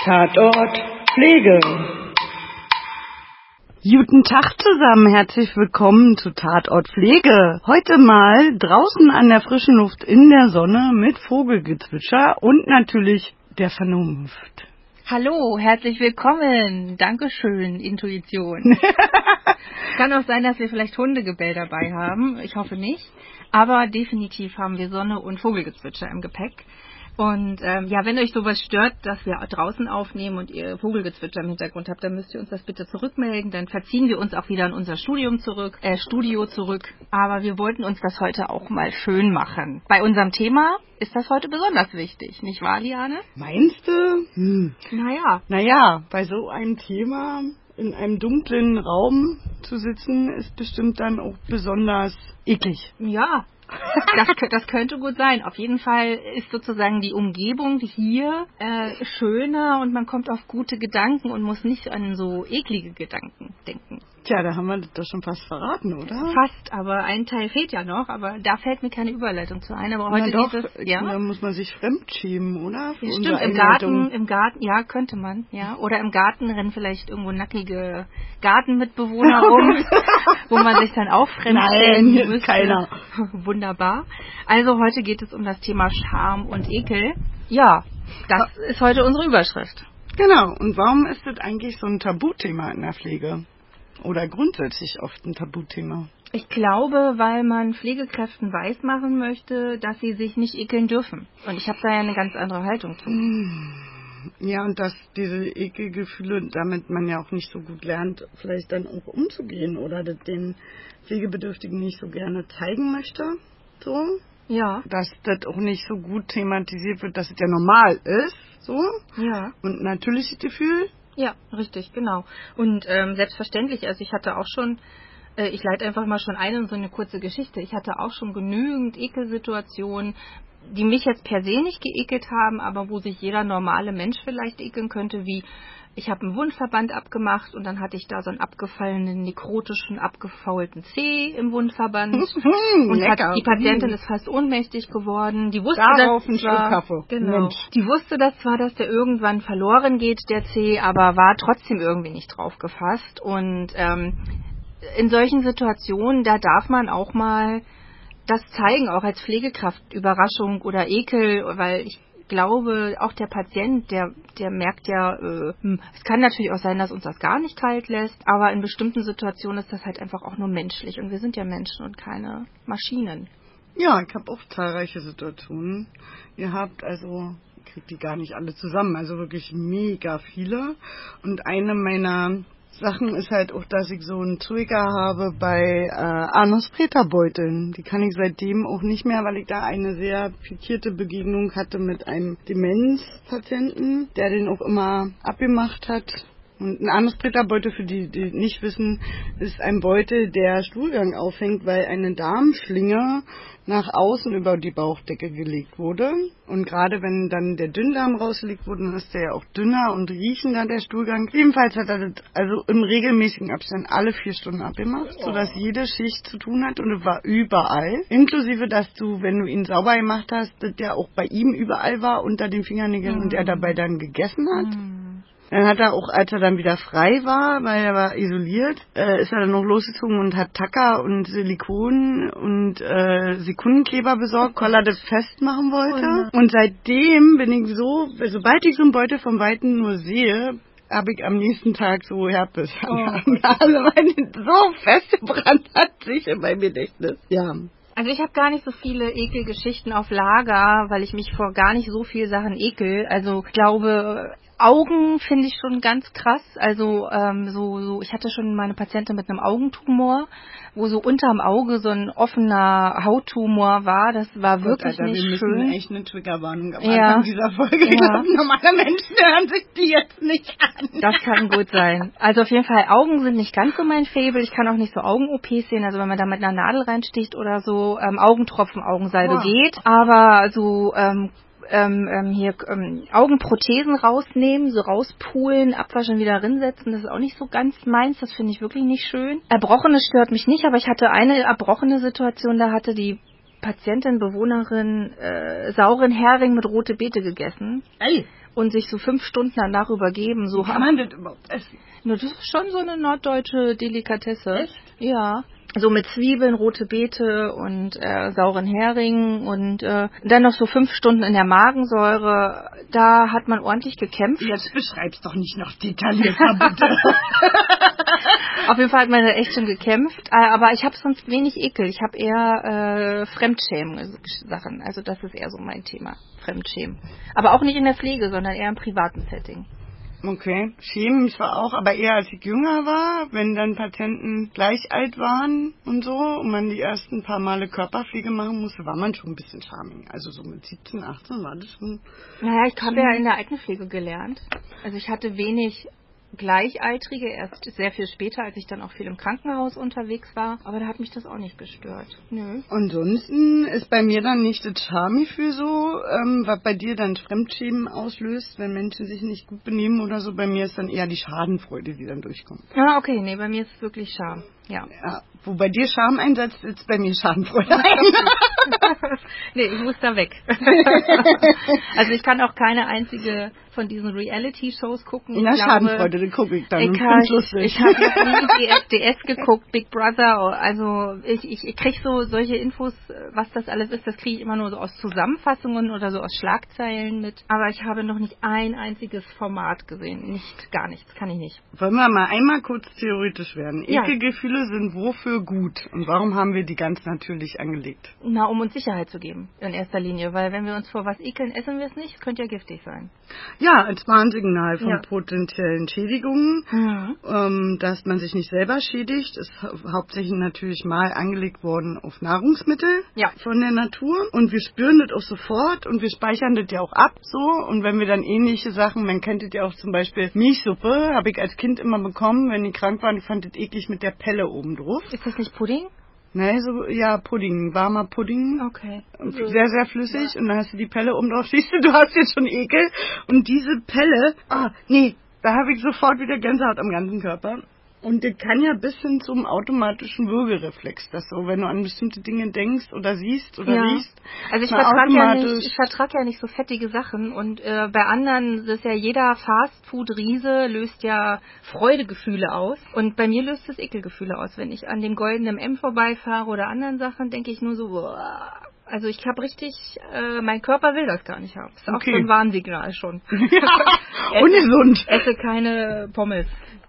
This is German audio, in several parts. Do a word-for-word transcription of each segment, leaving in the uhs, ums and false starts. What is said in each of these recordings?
Tatort Pflege. Guten Tag zusammen, herzlich willkommen zu Tatort Pflege. Heute mal draußen an der frischen Luft in der Sonne mit Vogelgezwitscher und natürlich der Vernunft. Hallo, herzlich willkommen. Dankeschön, Intuition. Kann auch sein, dass wir vielleicht Hundegebell dabei haben. Ich hoffe nicht. Aber definitiv haben wir Sonne und Vogelgezwitscher im Gepäck. Und ähm, ja, wenn euch sowas stört, dass wir draußen aufnehmen und ihr Vogelgezwitscher im Hintergrund habt, dann müsst ihr uns das bitte zurückmelden. Dann verziehen wir uns auch wieder in unser Studium zurück, äh, Studio zurück. Aber wir wollten uns das heute auch mal schön machen. Bei unserem Thema ist das heute besonders wichtig, nicht wahr, Liane? Meinst du? Hm. Naja. Naja, bei so einem Thema in einem dunklen Raum zu sitzen, ist bestimmt dann auch besonders eklig. Ja. Das, das könnte gut sein. Auf jeden Fall ist sozusagen die Umgebung hier äh, schöner und man kommt auf gute Gedanken und muss nicht an so eklige Gedanken denken. Tja, da haben wir das doch schon fast verraten, oder? Fast, aber ein Teil fehlt ja noch, aber da fällt mir keine Überleitung zu ein. Aber heute Na doch, geht es, ja? Da muss man sich fremdschämen, oder? Ja, stimmt, im Garten, im Garten, ja, könnte man, ja. Oder im Garten rennen vielleicht irgendwo nackige Gartenmitbewohner rum, wo man sich dann auch fremdschämen Nein, müsste. Keiner. Wunderbar. Also heute geht es um das Thema Scham und Ekel. Ja, das ist heute unsere Überschrift. Genau, und warum ist das eigentlich so ein Tabuthema in der Pflege? Oder grundsätzlich oft ein Tabuthema? Ich glaube, weil man Pflegekräften weismachen möchte, dass sie sich nicht ekeln dürfen. Und ich habe da ja eine ganz andere Haltung zu. Ja, und dass diese Ekelgefühle, damit man ja auch nicht so gut lernt, vielleicht dann auch umzugehen oder das den Pflegebedürftigen nicht so gerne zeigen möchte. So. Ja. Dass das auch nicht so gut thematisiert wird, dass es ja normal ist. So. Ja. Und ein natürliches Gefühl. Ja, richtig, genau. Und ähm, selbstverständlich, also ich hatte auch schon, äh, ich leite einfach mal schon ein in so eine kurze Geschichte, ich hatte auch schon genügend Ekelsituationen, die mich jetzt per se nicht geekelt haben, aber wo sich jeder normale Mensch vielleicht ekeln könnte, wie ich habe einen Wundverband abgemacht und dann hatte ich da so einen abgefallenen, nekrotischen, abgefaulten Zeh im Wundverband. Und hat, die Patientin ist fast ohnmächtig geworden. Die wusste, Darauf dass zwar, genau, die wusste das zwar, dass der irgendwann verloren geht, der Zeh, aber war trotzdem irgendwie nicht drauf gefasst. Und ähm, in solchen Situationen, da darf man auch mal das zeigen, auch als Pflegekraft, Überraschung oder Ekel, weil ich glaube, auch der Patient, der der merkt ja, äh, es kann natürlich auch sein, dass uns das gar nicht kalt lässt, aber in bestimmten Situationen ist das halt einfach auch nur menschlich und wir sind ja Menschen und keine Maschinen. Ja, ich habe auch zahlreiche Situationen. Ihr habt also, ich kriege die gar nicht alle zusammen, also wirklich mega viele. Und eine meiner Sachen ist halt auch, dass ich so einen Trigger habe bei äh, Anus-Preta-Beuteln. Die kann ich seitdem auch nicht mehr, weil ich da eine sehr pikierte Begegnung hatte mit einem Demenzpatienten, der den auch immer abgemacht hat. Und ein Anus-Preta-Beutel, für die, die nicht wissen, ist ein Beutel, der Stuhlgang aufhängt, weil eine Darmschlinge nach außen über die Bauchdecke gelegt wurde. Und gerade wenn dann der Dünndarm rausgelegt wurde, dann ist der ja auch dünner und riechender, der Stuhlgang. Jedenfalls hat er das also im regelmäßigen Abstand alle vier Stunden abgemacht, sodass jede Schicht zu tun hat und es war überall. Inklusive, dass du, wenn du ihn sauber gemacht hast, das ja auch bei ihm überall war, unter den Fingernägeln mhm. und er dabei dann gegessen hat. Mhm. Dann hat er auch, als er dann wieder frei war, weil er war isoliert, äh, ist er dann noch losgezogen und hat Tacker und Silikon und äh, Sekundenkleber besorgt, weil er das festmachen wollte. Und seitdem bin ich so, sobald ich so einen Beutel vom Weiten nur sehe, habe ich am nächsten Tag so Herpes. Oh. Also meine so festgebrannt hat sich in meinem Gedächtnis. Ja. Also ich habe gar nicht so viele Ekelgeschichten auf Lager, weil ich mich vor gar nicht so viel Sachen ekel. Also ich glaube, Augen finde ich schon ganz krass. Also ähm, so, so, ich hatte schon meine Patientin mit einem Augentumor, wo so unterm Auge so ein offener Hauttumor war. Das war Gott, wirklich Alter, nicht wir schön. Wir müssen echt eine Triggerwarnung am ja. Anfang dieser Folge. Ja. Ich glaube, normale Menschen hören sich die jetzt nicht an. Das kann gut sein. Also auf jeden Fall, Augen sind nicht ganz so mein Faible. Ich kann auch nicht so Augen-O Ps sehen. Also wenn man da mit einer Nadel reinsticht oder so, ähm, Augentropfen, Augensalbe wow. geht. Aber so ähm, Ähm, ähm, hier ähm, Augenprothesen rausnehmen, so rauspulen, abwaschen, wieder rinsetzen, das ist auch nicht so ganz meins, das finde ich wirklich nicht schön. Erbrochenes stört mich nicht, aber ich hatte eine erbrochene Situation, da hatte die Patientin, Bewohnerin äh, sauren Hering mit rote Beete gegessen. Ei. und sich so fünf Stunden danach übergeben. So Wie kann man das überhaupt essen? Na, das ist schon so eine norddeutsche Delikatesse. Echt? Ja. So mit Zwiebeln, rote Beete und äh, sauren Hering und äh, dann noch so fünf Stunden in der Magensäure. Da hat man ordentlich gekämpft. Jetzt beschreib's doch nicht noch detaillierter, bitte. Auf jeden Fall hat man da echt schon gekämpft. Äh, aber ich habe sonst wenig Ekel. Ich habe eher äh, Fremdschämen-Sachen. Also das ist eher so mein Thema. Fremdschämen. Aber auch nicht in der Pflege, sondern eher im privaten Setting. Okay, schämen mich zwar auch, aber eher als ich jünger war, wenn dann Patienten gleich alt waren und so und man die ersten paar Male Körperpflege machen musste, war man schon ein bisschen charming. Also so mit siebzehn, achtzehn war das schon... Naja, ich habe ja in der Altenpflege gelernt. Also ich hatte wenig Gleichaltrige, erst sehr viel später, als ich dann auch viel im Krankenhaus unterwegs war. Aber da hat mich das auch nicht gestört. Nö. Ansonsten ist bei mir dann nicht das Schamgefühl so, ähm, was bei dir dann Fremdschämen auslöst, wenn Menschen sich nicht gut benehmen oder so. Bei mir ist dann eher die Schadenfreude, die dann durchkommt. Ah, okay, nee, bei mir ist es wirklich Scham. Ja. Ja, wo bei dir Scham einsetzt, ist bei mir Schadenfreude ein. Nee, ich muss da weg. Also ich kann auch keine einzige von diesen Reality-Shows gucken. In der ich Schadenfreude, den gucke ich dann. Ich habe ich hab noch nie D S D S geguckt, Big Brother. Also ich, ich, ich kriege so solche Infos, was das alles ist, das kriege ich immer nur so aus Zusammenfassungen oder so aus Schlagzeilen mit. Aber ich habe noch nicht ein einziges Format gesehen. Nicht, gar nichts, kann ich nicht. Wollen wir mal einmal kurz theoretisch werden? Ja. Ekelgefühle sind wofür gut? Und warum haben wir die ganz natürlich angelegt? Na, um uns Sicherheit zu geben, in erster Linie. Weil wenn wir uns vor was ekeln, essen wir es nicht. Es könnte ja giftig sein. Ja, als Warnsignal von Ja. potenziellen Schädigungen, Mhm. ähm, dass man sich nicht selber schädigt, ist hau- hauptsächlich natürlich mal angelegt worden auf Nahrungsmittel Ja. von der Natur. Und wir spüren das auch sofort und wir speichern das ja auch ab so. Und wenn wir dann ähnliche Sachen, man kennt das ja auch zum Beispiel Milchsuppe, habe ich als Kind immer bekommen, wenn die krank waren, ich fand das eklig mit der Pelle oben drauf. Ist das nicht Pudding? Ne, so, ja, Pudding, warmer Pudding. Okay. Sehr, sehr flüssig. Und dann hast du die Pelle oben drauf. Siehst du, du hast jetzt schon Ekel. Und diese Pelle, ah, nee, da habe ich sofort wieder Gänsehaut am ganzen Körper. Und das kann ja bis hin zum automatischen Würgereflex, dass so, wenn du an bestimmte Dinge denkst oder siehst oder Ja. riechst, Also ich mal vertrage ja, automatisch- nicht, ich vertrag ja nicht so fettige Sachen und äh, bei anderen ist ja jeder Fastfood-Riese löst ja Freudegefühle aus und bei mir löst es Ekelgefühle aus. Wenn ich an dem goldenen M vorbeifahre oder anderen Sachen, denke ich nur so, boah. Also ich habe richtig, äh, mein Körper will das gar nicht haben. Das ist Okay. auch so ein Warnsignal schon. Ja, ungesund. Esse keine Pommes.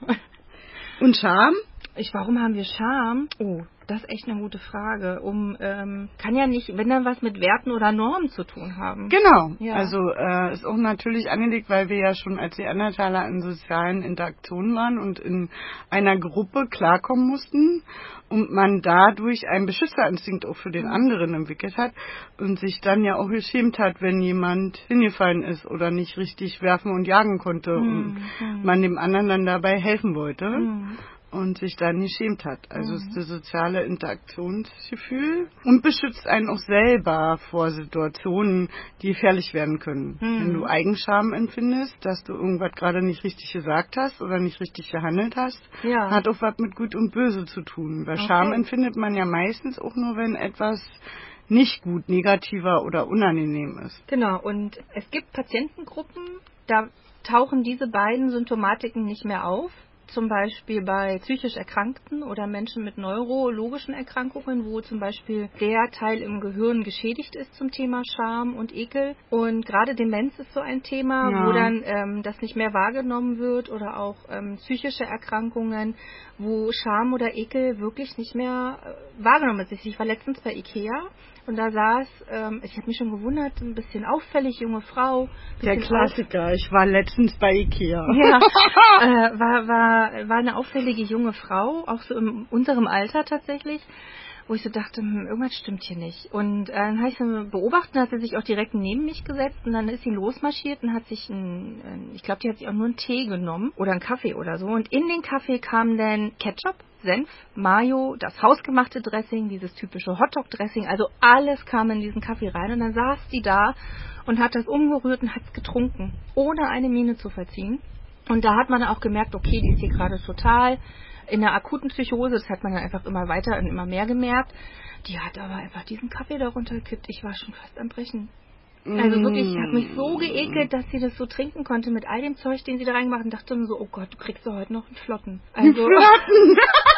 Und Scham? Ich, warum haben wir Scham? Oh, das ist echt eine gute Frage. Um, ähm, kann ja nicht, wenn dann was mit Werten oder Normen zu tun haben. Genau. Ja. Also äh, ist auch natürlich angelegt, weil wir ja schon als Neandertaler in sozialen Interaktionen waren und in einer Gruppe klarkommen mussten und man dadurch einen Beschützerinstinkt auch für den anderen entwickelt hat und sich dann ja auch geschämt hat, wenn jemand hingefallen ist oder nicht richtig werfen und jagen konnte und Mhm. man dem anderen dann dabei helfen wollte. Mhm. Und sich dann geschämt hat. Also Mhm. es ist das soziale Interaktionsgefühl und beschützt einen auch selber vor Situationen, die gefährlich werden können. Mhm. Wenn du Eigenscham empfindest, dass du irgendwas gerade nicht richtig gesagt hast oder nicht richtig gehandelt hast, Ja. hat auch was mit Gut und Böse zu tun. Weil Okay. Scham empfindet man ja meistens auch nur, wenn etwas nicht gut, negativer oder unangenehm ist. Genau, und es gibt Patientengruppen, da tauchen diese beiden Symptomatiken nicht mehr auf. Zum Beispiel bei psychisch Erkrankten oder Menschen mit neurologischen Erkrankungen, wo zum Beispiel der Teil im Gehirn geschädigt ist zum Thema Scham und Ekel. Und gerade Demenz ist so ein Thema, Ja. wo dann ähm, das nicht mehr wahrgenommen wird oder auch ähm, psychische Erkrankungen, wo Scham oder Ekel wirklich nicht mehr äh, wahrgenommen wird. Ich war letztens bei Ikea und da saß, ähm, ich habe mich schon gewundert, ein bisschen auffällig, junge Frau. Der bisschen Klassiker. Ich war letztens bei Ikea. ja, äh, war, war, war eine auffällige junge Frau, auch so in unserem Alter tatsächlich, wo ich so dachte, hm, irgendwas stimmt hier nicht. Und äh, dann habe ich sie beobachtet, dann hat sie sich auch direkt neben mich gesetzt und dann ist sie losmarschiert und hat sich, ein, ich glaube, die hat sich auch nur einen Tee genommen oder einen Kaffee oder so. Und in den Kaffee kam dann Ketchup, Senf, Mayo, das hausgemachte Dressing, dieses typische Hotdog-Dressing, also alles kam in diesen Kaffee rein und dann saß die da und hat das umgerührt und hat es getrunken, ohne eine Miene zu verziehen. Und da hat man auch gemerkt, okay, die ist hier gerade total in der akuten Psychose, das hat man dann einfach immer weiter und immer mehr gemerkt. Die hat aber einfach diesen Kaffee darunter gekippt. Ich war schon fast am Brechen. Also wirklich, ich habe mich so geekelt, dass sie das so trinken konnte mit all dem Zeug, den sie da reingemacht hat, und dachte mir so, oh Gott, du kriegst doch heute noch einen Flotten. Also, einen Flotten!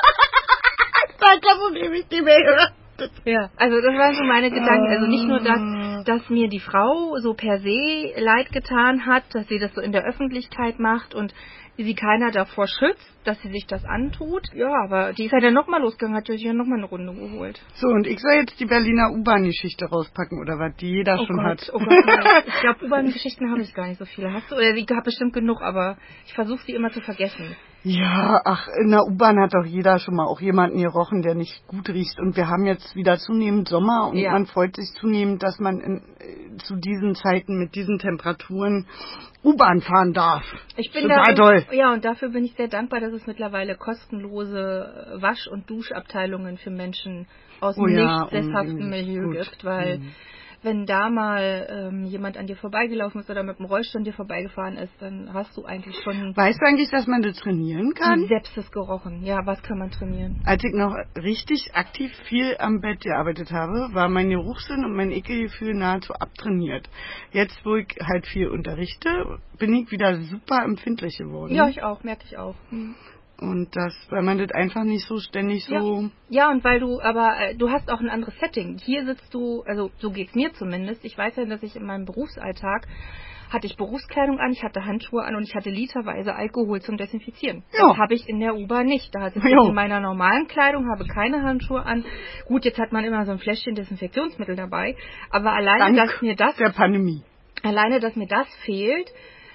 Das habe ich nicht mehr gehört. Ja, also das waren so meine Gedanken. Also nicht nur das, dass mir die Frau so per se leid getan hat, dass sie das so in der Öffentlichkeit macht und sie keiner davor schützt, dass sie sich das antut. Ja, aber die ist ja dann nochmal losgegangen, hat sich ja nochmal eine Runde geholt. So, und ich soll jetzt die Berliner U-Bahn-Geschichte rauspacken, oder was, die jeder oh schon Gott, hat. Oh Gott, nein. Ich glaube, U-Bahn-Geschichten habe ich gar nicht so viele. Hast du? Oder ich habe bestimmt genug, aber ich versuche sie immer zu vergessen. Ja, ach, in der U-Bahn hat doch jeder schon mal auch jemanden gerochen, der nicht gut riecht. Und wir haben jetzt wieder zunehmend Sommer und ja. man freut sich zunehmend, dass man in, zu diesen Zeiten mit diesen Temperaturen U-Bahn fahren darf. Ich bin total da, toll. Ja, und dafür bin ich sehr dankbar, dass es mittlerweile kostenlose Wasch- und Duschabteilungen für Menschen aus oh nicht ja, sesshaften Milieu gut. gibt, weil mhm. wenn da mal ähm, jemand an dir vorbeigelaufen ist oder mit dem Rollstuhl an dir vorbeigefahren ist, dann hast du eigentlich schon... Weißt du eigentlich, dass man das trainieren kann? Sepsis gerochen. Ja, was kann man trainieren? Als ich noch richtig aktiv viel am Bett gearbeitet habe, war mein Geruchssinn und mein Ekelgefühl nahezu abtrainiert. Jetzt, wo ich halt viel unterrichte, bin ich wieder super empfindlich geworden. Ja, ich auch, merke ich auch. Hm. Und das, weil man das einfach nicht so ständig so... Ja, ja und weil du, aber äh, du hast auch ein anderes Setting. Hier sitzt du, also so geht's mir zumindest. Ich weiß ja, dass ich in meinem Berufsalltag hatte ich Berufskleidung an, ich hatte Handschuhe an und ich hatte literweise Alkohol zum Desinfizieren. Ja. Das habe ich in der U-Bahn nicht. Da sitze ich in meiner normalen Kleidung, habe keine Handschuhe an. Gut, jetzt hat man immer so ein Fläschchen Desinfektionsmittel dabei. Aber alleine, Dank dass mir das... der Pandemie. Alleine, dass mir das fehlt...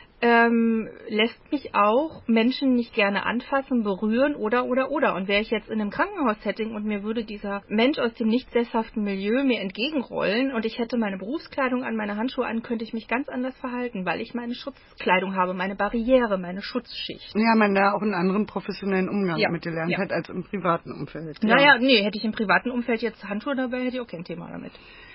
Ähm, lässt mich auch Menschen nicht gerne anfassen, berühren oder, oder, oder. Und wäre ich jetzt in einem Krankenhaussetting und mir würde dieser Mensch aus dem nicht sesshaften Milieu mir entgegenrollen und ich hätte meine Berufskleidung an, meine Handschuhe an, könnte ich mich ganz anders verhalten, weil ich meine Schutzkleidung habe, meine Barriere, meine Schutzschicht. Ja, man da auch einen anderen professionellen Umgang ja. mit gelernt ja. hat als im privaten Umfeld. Ja. Naja, nee, hätte ich im privaten Umfeld jetzt Handschuhe dabei, hätte ich auch kein Thema damit.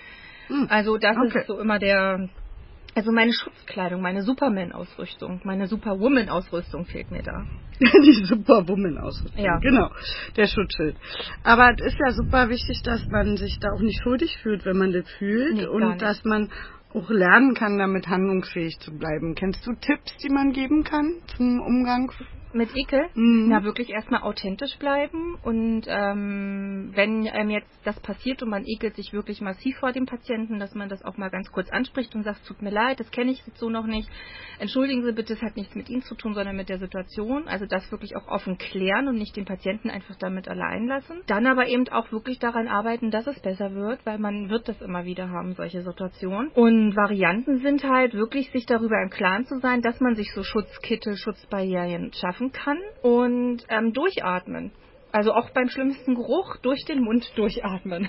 Hm. Also das okay. ist so immer der... Also meine Schutzkleidung, meine Superman-Ausrüstung, meine Superwoman-Ausrüstung fehlt mir da. Die Superwoman-Ausrüstung, ja. Genau, der Schutzschild. Aber es ist ja super wichtig, dass man sich da auch nicht schuldig fühlt, wenn man das fühlt. Nee, und dass man auch lernen kann, damit handlungsfähig zu bleiben. Kennst du Tipps, die man geben kann zum Umgang? Mit Ekel? Mhm. Na, wirklich erstmal authentisch bleiben und ähm, wenn einem jetzt das passiert und man ekelt sich wirklich massiv vor dem Patienten, dass man das auch mal ganz kurz anspricht und sagt, tut mir leid, das kenne ich so noch nicht, entschuldigen Sie bitte, es hat nichts mit Ihnen zu tun, sondern mit der Situation, also das wirklich auch offen klären und nicht den Patienten einfach damit allein lassen. Dann aber eben auch wirklich daran arbeiten, dass es besser wird, weil man wird das immer wieder haben, solche Situationen. Und Varianten sind halt wirklich, sich darüber im Klaren zu sein, dass man sich so Schutzkitte, Schutzbarrieren schaffen kann und ähm, durchatmen. Also auch beim schlimmsten Geruch durch den Mund durchatmen.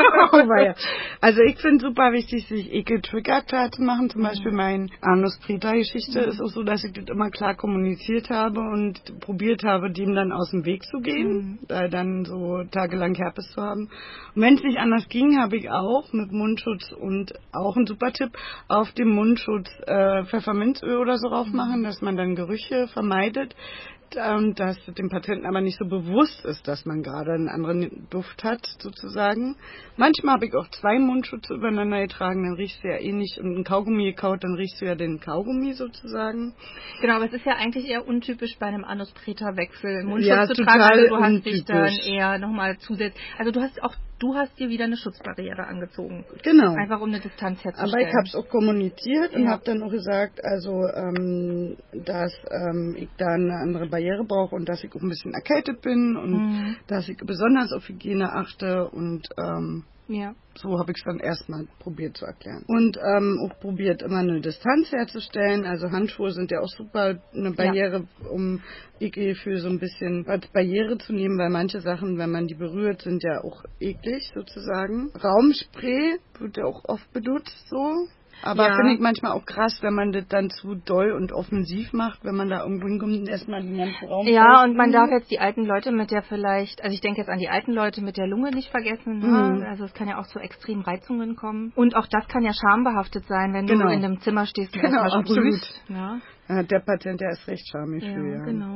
Ja, also ich finde super wichtig, sich Ekel-Trigger klar zu machen. Zum mhm. Beispiel meine Anus-Preta-Geschichte mhm. ist auch so, dass ich das immer klar kommuniziert habe und probiert habe, dem dann aus dem Weg zu gehen, mhm. da dann so tagelang Herpes zu haben. Und wenn es nicht anders ging, habe ich auch mit Mundschutz und auch ein super Tipp, auf dem Mundschutz äh, Pfefferminzöl oder so drauf machen, mhm. dass man dann Gerüche vermeidet. Dass dem Patienten aber nicht so bewusst ist, dass man gerade einen anderen Duft hat, sozusagen. Manchmal habe ich auch zwei Mundschutze übereinander getragen, dann riechst du ja eh nicht, und ein Kaugummi gekaut, dann riechst du ja den Kaugummi sozusagen. Genau, aber es ist ja eigentlich eher untypisch bei einem Anus-Preta-Wechsel, Mundschutz ja, zu tragen, also du hast untypisch. dich dann eher nochmal zusätzlich, also du hast auch Du hast dir wieder eine Schutzbarriere angezogen. Genau. Einfach um eine Distanz herzustellen. Aber ich habe es auch kommuniziert und ja. habe dann auch gesagt, also ähm, dass ähm, ich da eine andere Barriere brauche und dass ich auch ein bisschen erkältet bin und mhm. dass ich besonders auf Hygiene achte und ähm, ja. so habe ich es dann erstmal probiert zu erklären. Und ähm, auch probiert, immer eine Distanz herzustellen. Also Handschuhe sind ja auch super eine Barriere, ja. um Ekelgefühl so ein bisschen als Barriere zu nehmen, weil manche Sachen, wenn man die berührt, sind ja auch eklig sozusagen. Raumspray wird ja auch oft benutzt so. Aber ja. finde ich manchmal auch krass, wenn man das dann zu doll und offensiv macht, wenn man da irgendwo hinkommt und erstmal den ganzen Raum... Ja, und man darf jetzt die alten Leute mit der vielleicht, also ich denke jetzt an die alten Leute mit der Lunge nicht vergessen, ne? mhm. also es kann ja auch zu extremen Reizungen kommen. Und auch das kann ja schambehaftet sein, wenn genau. du in einem Zimmer stehst und genau, erstmal absolut. sprühst. Ja? Ja, der Patient, der ist recht Schamgefühl. Ja, ja, genau.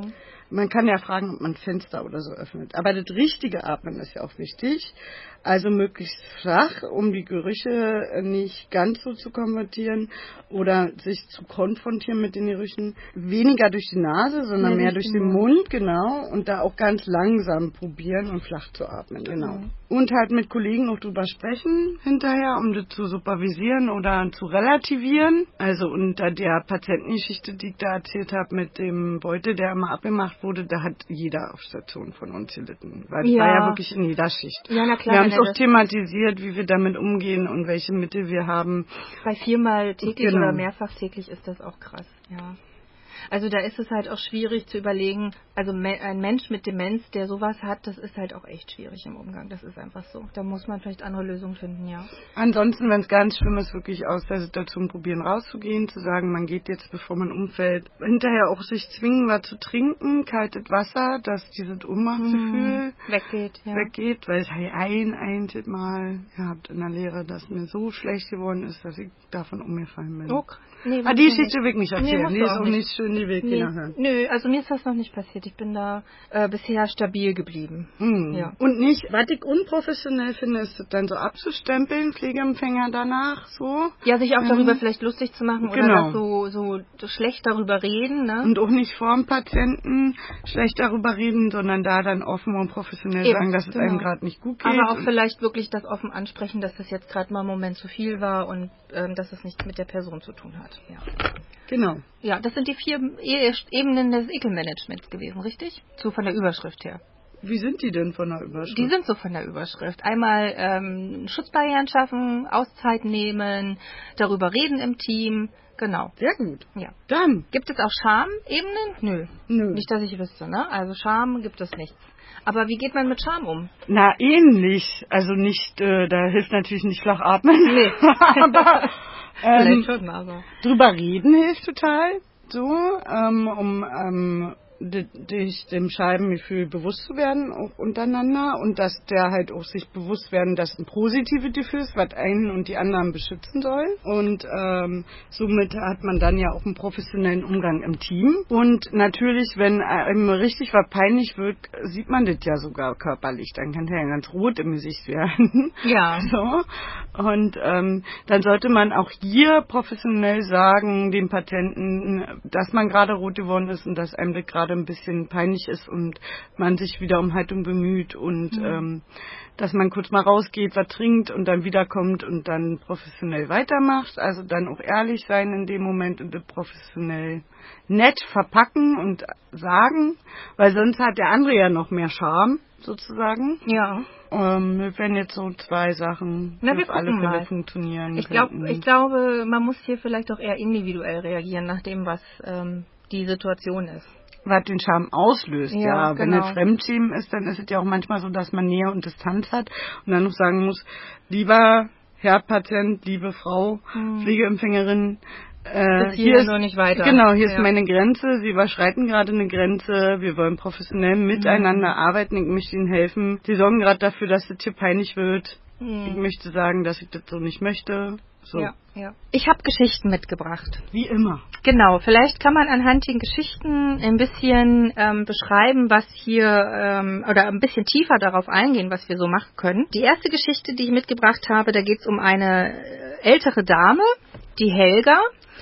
man kann ja fragen, ob man Fenster oder so öffnet. Aber das richtige Atmen ist ja auch wichtig. Also möglichst flach, um die Gerüche nicht ganz so zu konvertieren oder sich zu konfrontieren mit den Gerüchen. Weniger durch die Nase, sondern Ja, mehr durch durch den den Mund. Mund, genau. Und da auch ganz langsam probieren und flach zu atmen, genau. Mhm. Und halt mit Kollegen auch drüber sprechen hinterher, um das zu supervisieren oder zu relativieren. Also unter der Patientengeschichte, die ich da erzählt habe mit dem Beutel, der immer abgemacht wurde, da hat jeder auf Station von uns gelitten. Weil das Ja. war ja wirklich in jeder Schicht. Ja, na klar, wir haben wenn es er auch das- thematisiert, wie wir damit umgehen und welche Mittel wir haben. Bei viermal täglich Genau. oder mehrfach täglich ist das auch krass, ja. Also da ist es halt auch schwierig zu überlegen, also me- ein Mensch mit Demenz, der sowas hat, das ist halt auch echt schwierig im Umgang. Das ist einfach so. Da muss man vielleicht andere Lösungen finden, ja. Ansonsten, wenn es ganz schlimm ist, wirklich aus der Situation probieren rauszugehen, zu sagen, man geht jetzt, bevor man umfällt, hinterher auch sich zwingen, was zu trinken, kaltes Wasser, dass dieses Ohnmachtsgefühl Weggeht, ja. weggeht, weil es halt ein einziges Mal gehabt in der Lehre, dass mir so schlecht geworden ist, dass ich davon umgefallen bin. Oh, krass. Nee, Ah, muss die ich Geschichte will ich nicht Nee, erzählen. musst die du ist auch auch nicht. nicht schön, die will Nee, keiner hören. nö, also mir ist das noch nicht passiert. Ich bin da äh, bisher stabil geblieben. Hm. Ja. Und nicht, was ich unprofessionell finde, ist das dann so abzustempeln, Pflegeempfänger danach, so. Ja, sich auch Mhm. darüber vielleicht lustig zu machen oder Genau. das so, so, so schlecht darüber reden, ne? Und auch nicht vor dem Patienten schlecht darüber reden, sondern da dann offen und professionell Eben, sagen, dass es genau. einem gerade nicht gut geht. Aber auch Und- vielleicht wirklich das offen ansprechen, dass das jetzt gerade mal einen Moment zu viel war und ähm, dass es nichts mit der Person zu tun hat. Ja. Genau. Ja, das sind die vier E- Ebenen des Ekelmanagements gewesen, richtig? So von der Überschrift her. Wie sind die denn von der Überschrift? Die sind so von der Überschrift. Einmal ähm, Schutzbarrieren schaffen, Auszeit nehmen, darüber reden im Team. Genau. Sehr gut. Ja. Dann. Gibt es auch Scham-Ebenen? Nö. Nö. Nicht, dass ich wüsste, ne? Also Scham gibt es nichts. Aber wie geht man mit Scham um? Na, ähnlich. Also nicht, äh, da hilft natürlich nicht flach atmen. Nee. aber ähm, Vielleicht schon, aber. drüber reden hilft total. So, ähm, um ähm, di- dich dem Scheibengefühl bewusst zu werden, auch untereinander. Und dass der halt auch sich bewusst werden, dass ein positives Gefühl ist, was einen und die anderen beschützen soll. Und ähm, somit hat man dann ja auch einen professionellen Umgang im Team. Und natürlich, wenn einem richtig was peinlich wird, sieht man das ja sogar körperlich. Dann kann der ja ganz rot im Gesicht werden. Ja. So. Und ähm, dann sollte man auch hier professionell sagen, dem Patienten, dass man gerade rot geworden ist und dass einem das gerade ein bisschen peinlich ist und man sich wieder um Haltung bemüht und Mhm. ähm, dass man kurz mal rausgeht, was trinkt und dann wiederkommt und dann professionell weitermacht. Also dann auch ehrlich sein in dem Moment und das professionell nett verpacken und sagen, weil sonst hat der andere ja noch mehr Scham, sozusagen. Ja. Ähm, das wären jetzt so zwei Sachen, die Na, wir auf alle gucken Fälle mal. funktionieren Ich, glaub, könnten. ich glaube, man muss hier vielleicht auch eher individuell reagieren, nach dem, was ähm, die Situation ist. Was den Charme auslöst, Ja, ja. Wenn genau. es Fremdschämen ist, dann ist es ja auch manchmal so, dass man Nähe und Distanz hat und dann noch sagen muss, lieber Herr Patient, liebe Frau, Hm. Pflegeempfängerin, äh, Bis hier nur nicht weiter. Genau, hier ist Ja. meine Grenze. Sie überschreiten gerade eine Grenze. Wir wollen professionell miteinander Mhm. arbeiten. Ich möchte Ihnen helfen. Sie sorgen gerade dafür, dass das hier peinlich wird. Mhm. Ich möchte sagen, dass ich das so nicht möchte. So. Ja, ja. Ich habe Geschichten mitgebracht. Wie immer. Genau, vielleicht kann man anhand den Geschichten ein bisschen ähm, beschreiben, was hier, ähm, oder ein bisschen tiefer darauf eingehen, was wir so machen können. Die erste Geschichte, die ich mitgebracht habe, da geht es um eine äh, ältere Dame, die Helga.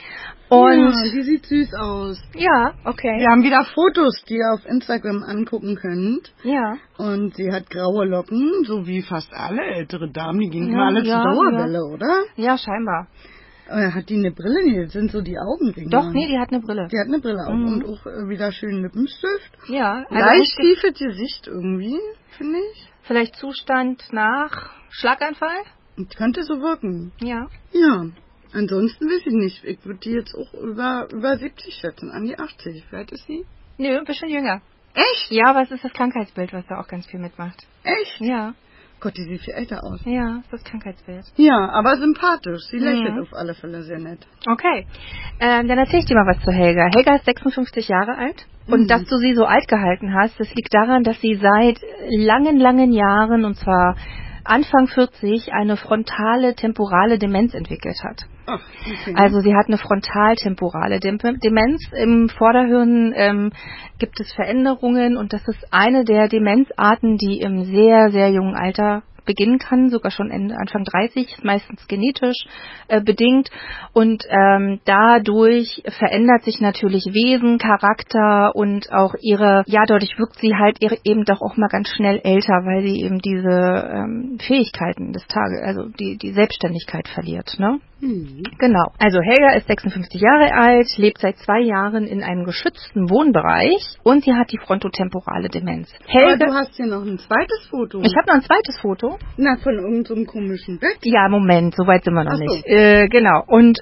Und ja, die sieht süß aus. ja, okay. Wir haben wieder Fotos, die ihr auf Instagram angucken könnt. Ja. Und sie hat graue Locken, so wie fast alle ältere Damen. Die gehen Ja, immer alle ja, zur Dauerwelle, oder? Ja, scheinbar. Äh, hat die eine Brille? Nee, das sind so die Augenringe. Doch, nee, die hat eine Brille. Die hat eine Brille auf Mhm. und auch äh, wieder schön Lippenstift. Ja, also Leicht eigentlich tiefes Gesicht irgendwie, finde ich. vielleicht Zustand nach Schlaganfall? Und könnte so wirken. Ja. Ja. Ansonsten weiß ich nicht. Ich würde die jetzt auch über, über siebzig schätzen, an die achtzig. Wie alt ist sie? Nö, ein bisschen jünger. Echt? Ja, aber es ist das Krankheitsbild, was da auch ganz viel mitmacht. Echt? Ja, Gott, die sieht viel älter aus. ja, ist das Krankheitsbild. Ja, aber sympathisch. Sie lächelt Mhm. auf alle Fälle sehr nett. Okay, ähm, dann erzähl ich dir mal was zu Helga. Helga ist sechsundfünfzig Jahre alt. Und Mhm. dass du sie so alt gehalten hast, das liegt daran, dass sie seit langen, langen Jahren, und zwar Anfang vierzig eine frontale temporale Demenz entwickelt hat. Ach, okay. Also sie hat eine frontaltemporale Demenz. Im Vorderhirn ähm, gibt es Veränderungen und das ist eine der Demenzarten, die im sehr, sehr jungen Alter beginnen kann, sogar schon Ende, Anfang dreißig, meistens genetisch äh, bedingt. Und ähm, dadurch verändert sich natürlich Wesen, Charakter und auch ihre, ja, dadurch wirkt sie halt ihre, eben doch auch mal ganz schnell älter, weil sie eben diese ähm, Fähigkeiten des Tages, also die, die Selbstständigkeit verliert, ne? Mhm. Genau. Also Helga ist sechsundfünfzig Jahre alt, lebt seit zwei Jahren in einem geschützten Wohnbereich und sie hat die frontotemporale Demenz. Helga, aber du hast hier noch ein zweites Foto. Ich habe noch ein zweites Foto. Na, von irgendeinem so komischen Bett. Ja, Moment, so weit sind wir noch Ach so. nicht. Äh, genau. Und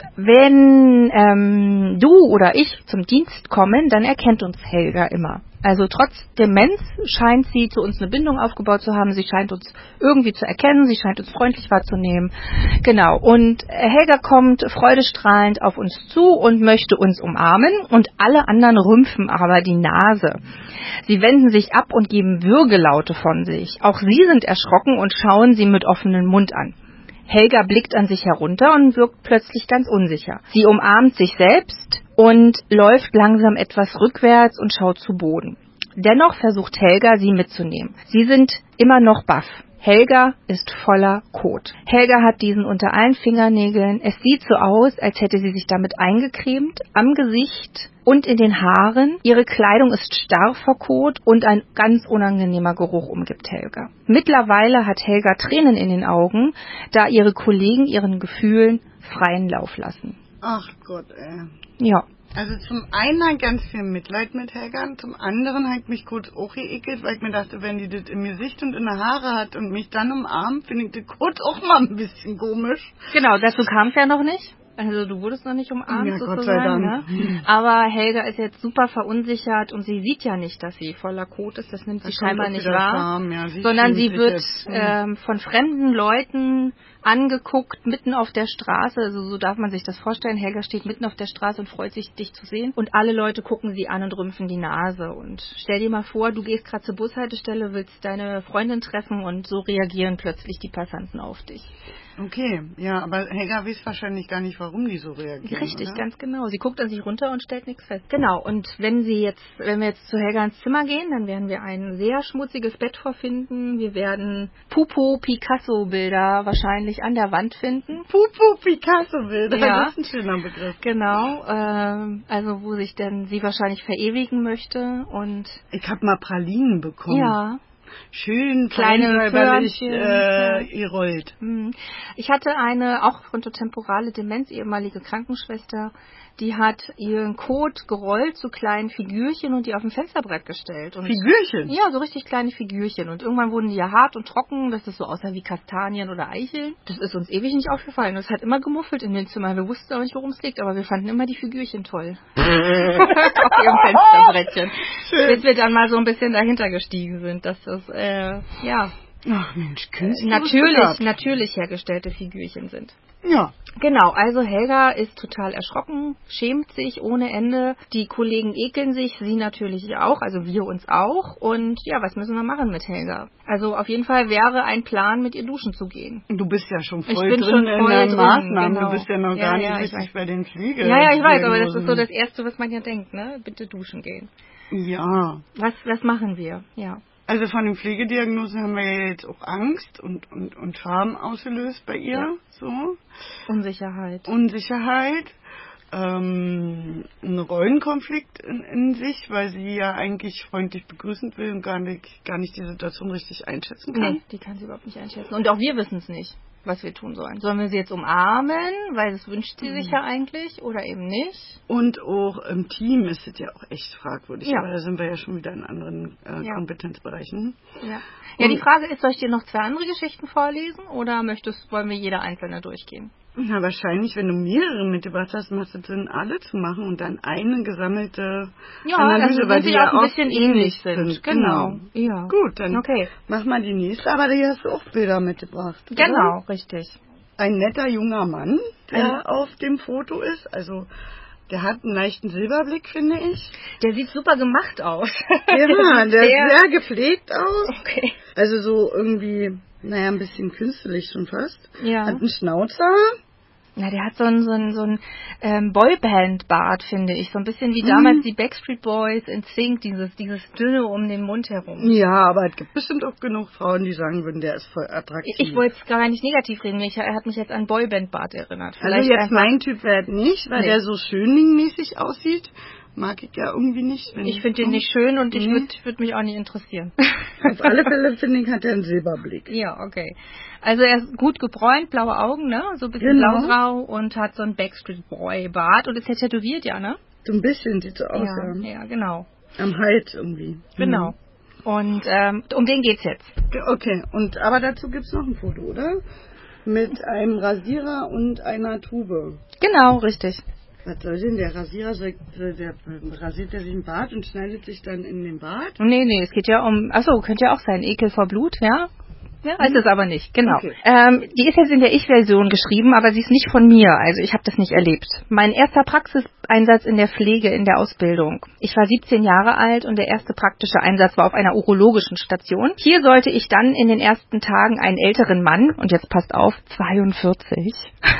wenn ähm, du oder ich zum Dienst kommen, dann erkennt uns Helga immer. Also trotz Demenz scheint sie zu uns eine Bindung aufgebaut zu haben. Sie scheint uns irgendwie zu erkennen. Sie scheint uns freundlich wahrzunehmen. Genau. Und Helga kommt freudestrahlend auf uns zu und möchte uns umarmen. Und alle anderen rümpfen aber die Nase. Sie wenden sich ab und geben Würgelaute von sich. Auch sie sind erschrocken und schauen sie mit offenem Mund an. Helga blickt an sich herunter und wirkt plötzlich ganz unsicher. Sie umarmt sich selbst und läuft langsam etwas rückwärts und schaut zu Boden. Dennoch versucht Helga, sie mitzunehmen. Sie sind immer noch baff. Helga ist voller Kot. Helga hat diesen unter allen Fingernägeln. Es sieht so aus, als hätte sie sich damit eingecremt, am Gesicht und in den Haaren. Ihre Kleidung ist starr vor Kot und ein ganz unangenehmer Geruch umgibt Helga. Mittlerweile hat Helga Tränen in den Augen, da ihre Kollegen ihren Gefühlen freien Lauf lassen. Ach Gott, ey. Ja. Also zum einen halt ganz viel Mitleid mit Helga, und zum anderen halt mich kurz auch geekelt, weil ich mir dachte, wenn die das im Gesicht und in der Haare hat und mich dann umarmt, finde ich das kurz auch mal ein bisschen komisch. Genau, dazu kam es ja noch nicht. Also du wurdest noch nicht umarmt, ja, sozusagen. Gott sei Dank. Ne? Aber Helga ist jetzt super verunsichert und sie sieht ja nicht, dass sie voller Kot ist. Das nimmt Da sie scheinbar kommt auch nicht wieder wahr. Scham, ja, sie sondern sie schämt sich wird jetzt. ähm, von fremden Leuten angeguckt, mitten auf der Straße. Also so darf man sich das vorstellen. Helga steht mitten auf der Straße und freut sich, dich zu sehen. Und alle Leute gucken sie an und rümpfen die Nase. Und stell dir mal vor, du gehst gerade zur Bushaltestelle, willst deine Freundin treffen und so reagieren plötzlich die Passanten auf dich. Okay, ja, aber Helga weiß wahrscheinlich gar nicht, warum die so reagieren. Richtig, oder? ganz genau. Sie guckt an sich runter und stellt nichts fest. Genau, und wenn sie jetzt, wenn wir jetzt zu Helga ins Zimmer gehen, dann werden wir ein sehr schmutziges Bett vorfinden. Wir werden Pupo-Picasso-Bilder wahrscheinlich an der Wand finden. Pupo-Picasso-Bilder, Ja. das ist ein schöner Begriff. Genau, ähm, also wo sich denn sie wahrscheinlich verewigen möchte und... Ich habe mal Pralinen bekommen. Ja. Schön Kleine feinsäuberlich Förmchen, äh, ja. gerollt. Ich hatte eine, auch frontotemporale Demenz, ehemalige Krankenschwester, die hat ihren Kot gerollt zu kleinen Figürchen und die auf dem Fensterbrett gestellt. Und Figürchen? Ja, so richtig kleine Figürchen. Und irgendwann wurden die ja hart und trocken, dass es so aussah wie Kastanien oder Eicheln. Das ist uns ewig nicht aufgefallen. Das hat immer gemuffelt in den Zimmern. Wir wussten auch nicht, worum es liegt, aber wir fanden immer die Figürchen toll. auf ihrem Fensterbrettchen. Schön. Bis wir dann mal so ein bisschen dahinter gestiegen sind, dass das, äh, ja... Ach Mensch, künstlich. Natürlich, natürlich hergestellte Figürchen sind. Ja. Genau, also Helga ist total erschrocken, schämt sich ohne Ende. Die Kollegen ekeln sich, sie natürlich auch, also wir uns auch. Und ja, was müssen wir machen mit Helga? Also auf jeden Fall wäre ein Plan, mit ihr duschen zu gehen. Du bist ja schon voll ich bin drin schon in voll deinen drin, Maßnahmen. Genau. Du bist ja noch ja, gar ja, nicht richtig bei den Pflege. Ja, ja, ich weiß, aber das ist so das Erste, was man ja denkt, ne? Bitte duschen gehen. Ja. Was, was machen wir? Ja. Also von den Pflegediagnosen haben wir ja jetzt auch Angst und, und, und Scham ausgelöst bei ihr. Ja. So. Unsicherheit. Unsicherheit. Ähm, ein Rollenkonflikt in, in sich, weil sie ja eigentlich freundlich begrüßend will und gar nicht, gar nicht die Situation richtig einschätzen kann. Nee, die kann sie überhaupt nicht einschätzen. Und auch wir wissen es nicht, was wir tun sollen. Sollen wir sie jetzt umarmen, weil das wünscht sie sich ja eigentlich, oder eben nicht? Und auch im Team ist es ja auch echt fragwürdig. Ja. Aber da sind wir ja schon wieder in anderen äh, Ja. Kompetenzbereichen. Ja. Ja, die Frage ist, soll ich dir noch zwei andere Geschichten vorlesen oder möchtest, wollen wir jeder einzelne durchgehen? Na, wahrscheinlich, wenn du mehrere mitgebracht hast, macht es Sinn, alle zu machen und dann eine gesammelte Ja, Analyse, also weil wenn die sie ja auch ein auch bisschen ähnlich sind. sind. Genau. Ja. Gut, dann Okay. mach mal die nächste. Aber die hast du auch Bilder mitgebracht. Genau, oder? richtig. Ein netter junger Mann, der Ein- auf dem Foto ist. Also, der hat einen leichten Silberblick, finde ich. Der sieht super gemacht aus. Ja, der sehr- sieht sehr gepflegt aus. Okay. Also so irgendwie Naja, ein bisschen künstlich schon fast. Ja. Hat einen Schnauzer. Na, der hat so einen, so einen, so einen ähm, Boyband-Bart, finde ich. So ein bisschen wie damals Hm. die Backstreet Boys in Sync, dieses, dieses dünne um den Mund herum. Ja, aber es gibt bestimmt auch genug Frauen, die sagen würden, der ist voll attraktiv. Ich, ich wollte es gar nicht negativ reden, ich, er hat mich jetzt an Boyband-Bart erinnert. Also Vielleicht jetzt einfach- mein Typ wäre nicht, weil Nee. der so schönlingmäßig aussieht. Mag ich ja irgendwie nicht. Wenn Ich finde den nicht schön und ich Nee. würde würd mich auch nicht interessieren. Auf alle Fälle finde ich, hat er einen Silberblick. Ja, okay. Also er ist gut gebräunt, blaue Augen, ne? So ein bisschen Genau. blaugrau und hat so einen Backstreet Boy Bart und ist ja tätowiert, ja, ne? So ein bisschen sieht so aus, ja, ja. ja, genau. Am Hals irgendwie. Genau. Und ähm, um den geht's jetzt. Mhm. Okay, und aber dazu gibt's noch ein Foto, oder? Mit einem Rasierer und einer Tube. Genau, richtig. Was soll denn der Rasierer? Soll, soll der, rasiert er sich den Bart und schneidet sich dann in den Bart? Nee, nee, es geht ja um, achso, könnte ja auch sein, Ekel vor Blut, ja? Ja, ist es aber nicht, genau. Okay. Ähm, die ist jetzt in der Ich-Version geschrieben, aber sie ist nicht von mir, also ich habe das nicht erlebt. Mein erster Praxiseinsatz in der Pflege in der Ausbildung. Ich war siebzehn Jahre alt und der erste praktische Einsatz war auf einer urologischen Station. Hier sollte ich dann in den ersten Tagen einen älteren Mann, und jetzt passt auf, zweiundvierzig,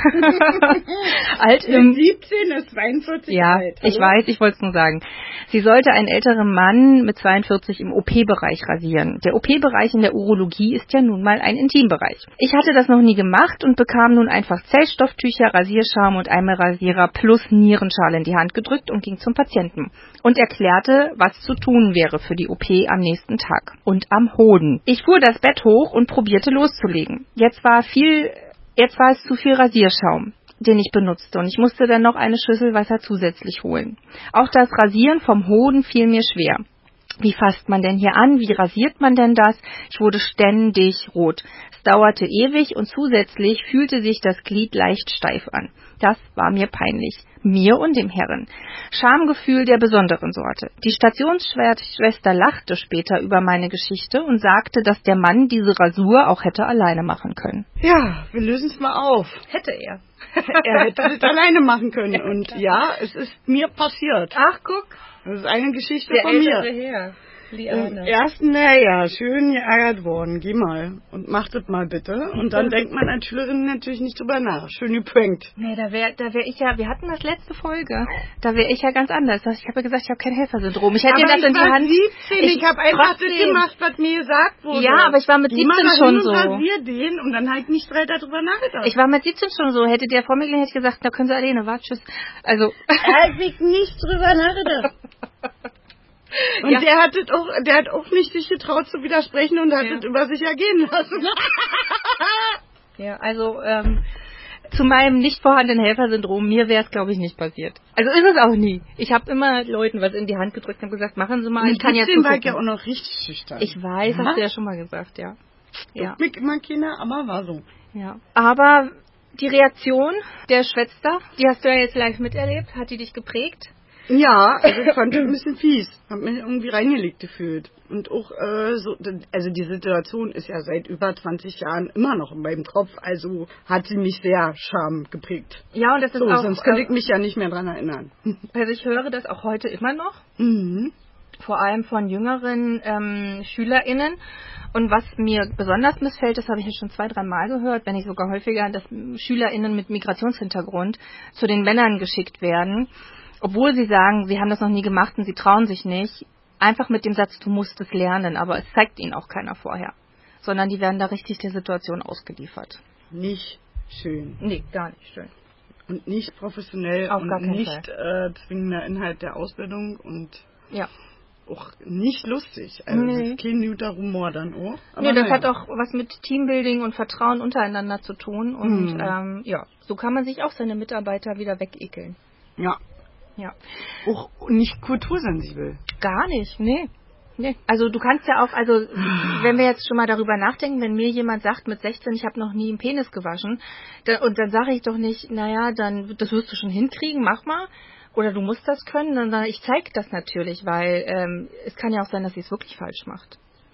alt im... siebzehn ist zweiundvierzig Ja, alt. ich Hallo? weiß, ich wollte es nur sagen. Sie sollte einen älteren Mann mit zweiundvierzig im O P-Bereich rasieren. Der O P-Bereich in der Urologie ist ja nun mal ein Intimbereich. Ich hatte das noch nie gemacht und bekam nun einfach Zellstofftücher, Rasierschaum und Eimerrasierer plus Nierenschale in die Hand gedrückt und ging zum Patienten und erklärte, was zu tun wäre für die O P am nächsten Tag und am Hoden. Ich fuhr das Bett hoch und probierte loszulegen. Jetzt war viel, jetzt war es zu viel Rasierschaum, den ich benutzte, und ich musste dann noch eine Schüssel Wasser zusätzlich holen. Auch das Rasieren vom Hoden fiel mir schwer. Wie fasst man denn hier an? Wie rasiert man denn das? Ich wurde ständig rot. Es dauerte ewig und zusätzlich fühlte sich das Glied leicht steif an. Das war mir peinlich. Mir und dem Herren. Schamgefühl der besonderen Sorte. Die Stationsschwester lachte später über meine Geschichte und sagte, dass der Mann diese Rasur auch hätte alleine machen können. Ja, wir lösen es mal auf. Hätte er. Er hätte das alleine machen können. Und ja, es ist mir passiert. Ach, guck. Das ist eine Geschichte Der von mir. ältere Herr. Im Liane. ersten Lehrjahr schön geärgert worden. Geh mal und mach das mal bitte. Und dann denkt man als Schülerin natürlich nicht drüber nach. Schön geprankt. Nee, da wäre da wär ich ja, wir hatten das letzte Folge, da wäre ich ja ganz anders. Ich habe ja gesagt, ich habe kein Helfersyndrom. Ich hätte Aber dir das ich in die war Hand. siebzehn, ich, ich habe einfach trotzdem. das gemacht, was mir gesagt wurde. Ja, aber ich war mit Geh mal siebzehn dahin schon und so. rasier den und dann halt nicht weiter drüber nachgedacht. Ich war mit siebzehn schon so. Hätte der vor mir gelegen, hätte ich gesagt, da können Sie alleine, warte, tschüss. Also. Hab ich nicht drüber nachgedacht. Und Ja. der hat das auch, der hat auch nicht sich getraut zu widersprechen und hat Ja. das über sich ergehen lassen. Ja, also ähm, zu meinem nicht vorhandenen Helfersyndrom, mir wäre es, glaube ich, nicht passiert. Also ist es auch nie. Ich habe immer Leuten was in die Hand gedrückt und gesagt, machen Sie mal, ich kann ja siebzehn war ich zugucken. ja auch noch richtig schüchtern. Ich weiß, Ja? hast du ja schon mal gesagt, ja. Ja. Mich immer Kinder, aber war so. Ja. Aber die Reaktion der Schwester, die hast du ja jetzt live miterlebt, hat die dich geprägt? Ja, also ich fand das ein bisschen fies. Hab mich irgendwie reingelegt gefühlt. Und auch äh, so, also die Situation ist ja seit über zwanzig Jahren immer noch in meinem Kopf. Also hat sie mich sehr Scham geprägt. Ja, und das ist So, auch, sonst könnte ich mich ja nicht mehr dran erinnern. also ich höre das auch heute immer noch, Mhm. vor allem von jüngeren ähm, SchülerInnen. Und was mir besonders missfällt, das habe ich ja schon zwei, drei Mal gehört, wenn nicht sogar häufiger, dass SchülerInnen mit Migrationshintergrund zu den Männern geschickt werden, obwohl sie sagen, sie haben das noch nie gemacht und sie trauen sich nicht, einfach mit dem Satz, du musst es lernen, aber es zeigt ihnen auch keiner vorher, sondern die werden da richtig der Situation ausgeliefert. Nicht schön. Nee, gar nicht schön. Und nicht professionell Auf und gar keinen nicht äh, zwingender Inhalt der Ausbildung und Ja. auch nicht lustig. Also Nee. das ist kein guter Humor dann auch. Aber Nee, das naja. hat auch was mit Teambuilding und Vertrauen untereinander zu tun und Mhm. ähm, ja, so kann man sich auch seine Mitarbeiter wieder wegekeln. Ja. Ja. Auch nicht kultursensibel. Gar nicht, nee. Nee. Also du kannst ja auch, also wenn wir jetzt schon mal darüber nachdenken, wenn mir jemand sagt mit sechzehn, ich habe noch nie einen Penis gewaschen, da, und dann sage ich doch nicht, naja, dann das wirst du schon hinkriegen, mach mal. Oder du musst das können, dann sage ich, ich zeige das natürlich, weil ähm, es kann ja auch sein, dass sie es wirklich falsch macht.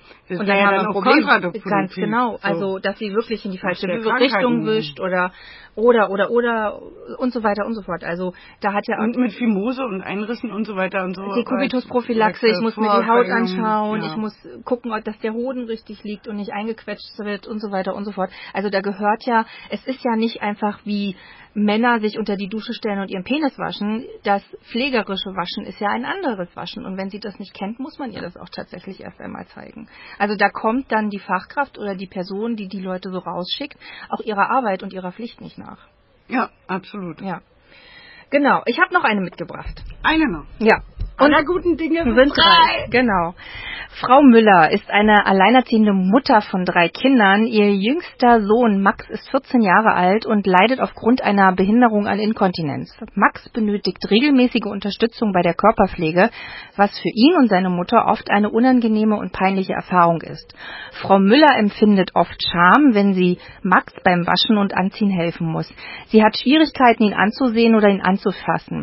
Das und wäre dann ja haben wir dann ein auch Problem. kontraproduktiv. Ganz genau. So. Also, dass sie wirklich in die falsche der Richtung Krankheiten. wischt oder, oder, oder, oder und so weiter und so fort. Also, da hat ja Und mit Fimose und Einrissen und so weiter und so. Dekubitusprophylaxe, ich muss mir die Haut anschauen, ja. ich muss gucken, ob dass der Hoden richtig liegt und nicht eingequetscht wird und so weiter und so fort. Also da gehört ja, es ist ja nicht einfach wie Männer sich unter die Dusche stellen und ihren Penis waschen. Das pflegerische Waschen ist ja ein anderes Waschen. Und wenn sie das nicht kennt, muss man ihr das auch tatsächlich erst einmal zeigen. Also da kommt dann die Fachkraft oder die Person, die die Leute so rausschickt, auch ihrer Arbeit und ihrer Pflicht nicht nach. Ja, absolut. Ja. Genau, ich habe noch eine mitgebracht. Eine noch? Ja. Und aller guten Dinge sind sind drei. drei. Genau. Frau Müller ist eine alleinerziehende Mutter von drei Kindern. Ihr jüngster Sohn Max ist vierzehn Jahre alt und leidet aufgrund einer Behinderung an Inkontinenz. Max benötigt regelmäßige Unterstützung bei der Körperpflege, was für ihn und seine Mutter oft eine unangenehme und peinliche Erfahrung ist. Frau Müller empfindet oft Scham, wenn sie Max beim Waschen und Anziehen helfen muss. Sie hat Schwierigkeiten, ihn anzusehen oder ihn anzufassen,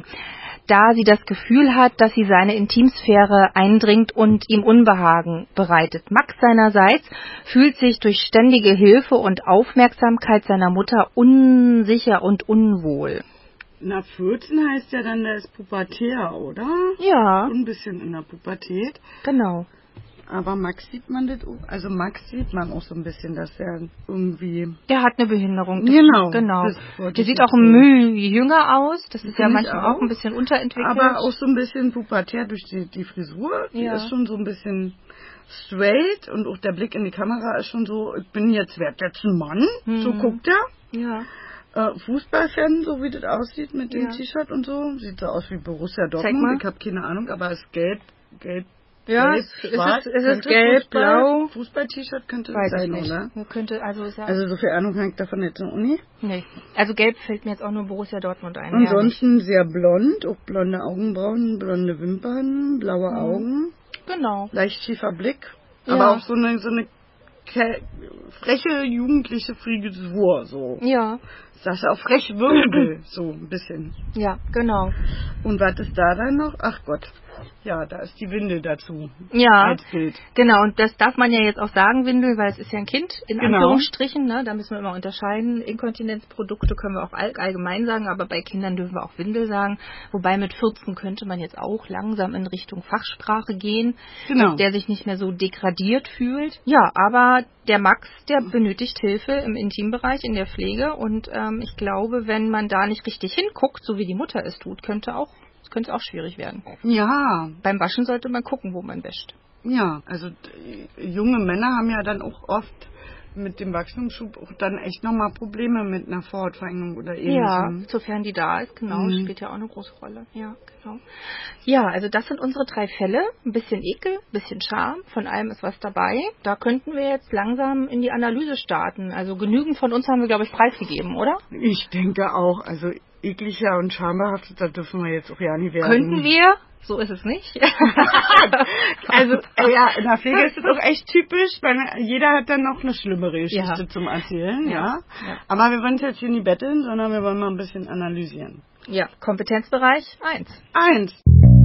da sie das Gefühl hat, dass sie seine Intimsphäre eindringt und ihm Unbehagen bereitet. Max seinerseits fühlt sich durch ständige Hilfe und Aufmerksamkeit seiner Mutter unsicher und unwohl. Na, vierzehn heißt ja dann, der ist pubertär, oder? Ja. Ein bisschen in der Pubertät. Genau. Aber Max sieht man das auch, also Max sieht man auch so ein bisschen, dass er irgendwie... Der hat eine Behinderung. Das genau. genau. Der sieht auch so. ein Mühe jünger aus. Das ist Find ja manchmal auch. auch ein bisschen unterentwickelt. Aber auch so ein bisschen pubertär durch die, die Frisur. Die Ja. ist schon so ein bisschen straight und auch der Blick in die Kamera ist schon so, ich bin jetzt, werd jetzt ein Mann. Hm. So guckt er. Ja. Äh, Fußballfan, so wie das aussieht mit dem Ja. T-Shirt und so. Sieht so aus wie Borussia Zeig mal. Dortmund. Ich habe keine Ahnung, aber es ist gelb, gelb. Ja, gelb, es schwarz. ist, es ist Könnte gelb, Fußball, blau. Fußball-T-Shirt könnte Weiß das sein, ich nicht. oder? Man könnte also sagen. Also so viel Ahnung habe ich davon nicht in der Uni. Nee. Also gelb fällt mir jetzt auch nur Borussia Dortmund ein. Ansonsten sehr blond, auch blonde Augenbrauen, blonde Wimpern, blaue Mhm. Augen. Genau. Leicht schiefer Blick. Ja. Aber auch so eine, so eine ke- freche, jugendliche Frisur, so. Ja. Sascha auch frech Wirbel, so ein bisschen. Ja, genau. Und was ist da dann noch? Ach Gott. Ja, da ist die Windel dazu. Ja, Als Bild. genau. Und das darf man ja jetzt auch sagen, Windel, weil es ist ja ein Kind, in Genau. Anführungsstrichen. Ne? Da müssen wir immer unterscheiden. Inkontinenzprodukte können wir auch all, allgemein sagen, aber bei Kindern dürfen wir auch Windel sagen. Wobei mit vierzehn könnte man jetzt auch langsam in Richtung Fachsprache gehen, Genau. dass der sich nicht mehr so degradiert fühlt. Ja, aber der Max, der benötigt Hilfe im Intimbereich, in der Pflege. Und ähm, ich glaube, wenn man da nicht richtig hinguckt, so wie die Mutter es tut, könnte auch könnte auch schwierig werden. Ja. Beim Waschen sollte man gucken, wo man wäscht. Ja, also d- junge Männer haben ja dann auch oft mit dem Wachstumsschub auch dann echt nochmal Probleme mit einer Vorhautverengung oder Ja, ähnlichem. sofern die da ist, genau, Mhm. spielt ja auch eine große Rolle. Ja, genau. Ja, also das sind unsere drei Fälle. Ein bisschen Ekel, ein bisschen Charme, von allem ist was dabei. Da könnten wir jetzt langsam in die Analyse starten. Also genügend von uns haben wir, glaube ich, preisgegeben, oder? Ich denke auch, also ekliger und schambehaftet, da dürfen wir jetzt auch ja nicht werden. Könnten wir, so ist es nicht. Also, äh, ja, in der Pflege ist es auch echt typisch, weil jeder hat dann noch eine schlimmere Geschichte Ja. zum Erzählen, ja. Ja, ja. Aber wir wollen es jetzt hier nicht betteln, sondern wir wollen mal ein bisschen analysieren. Ja, Kompetenzbereich eins. Eins.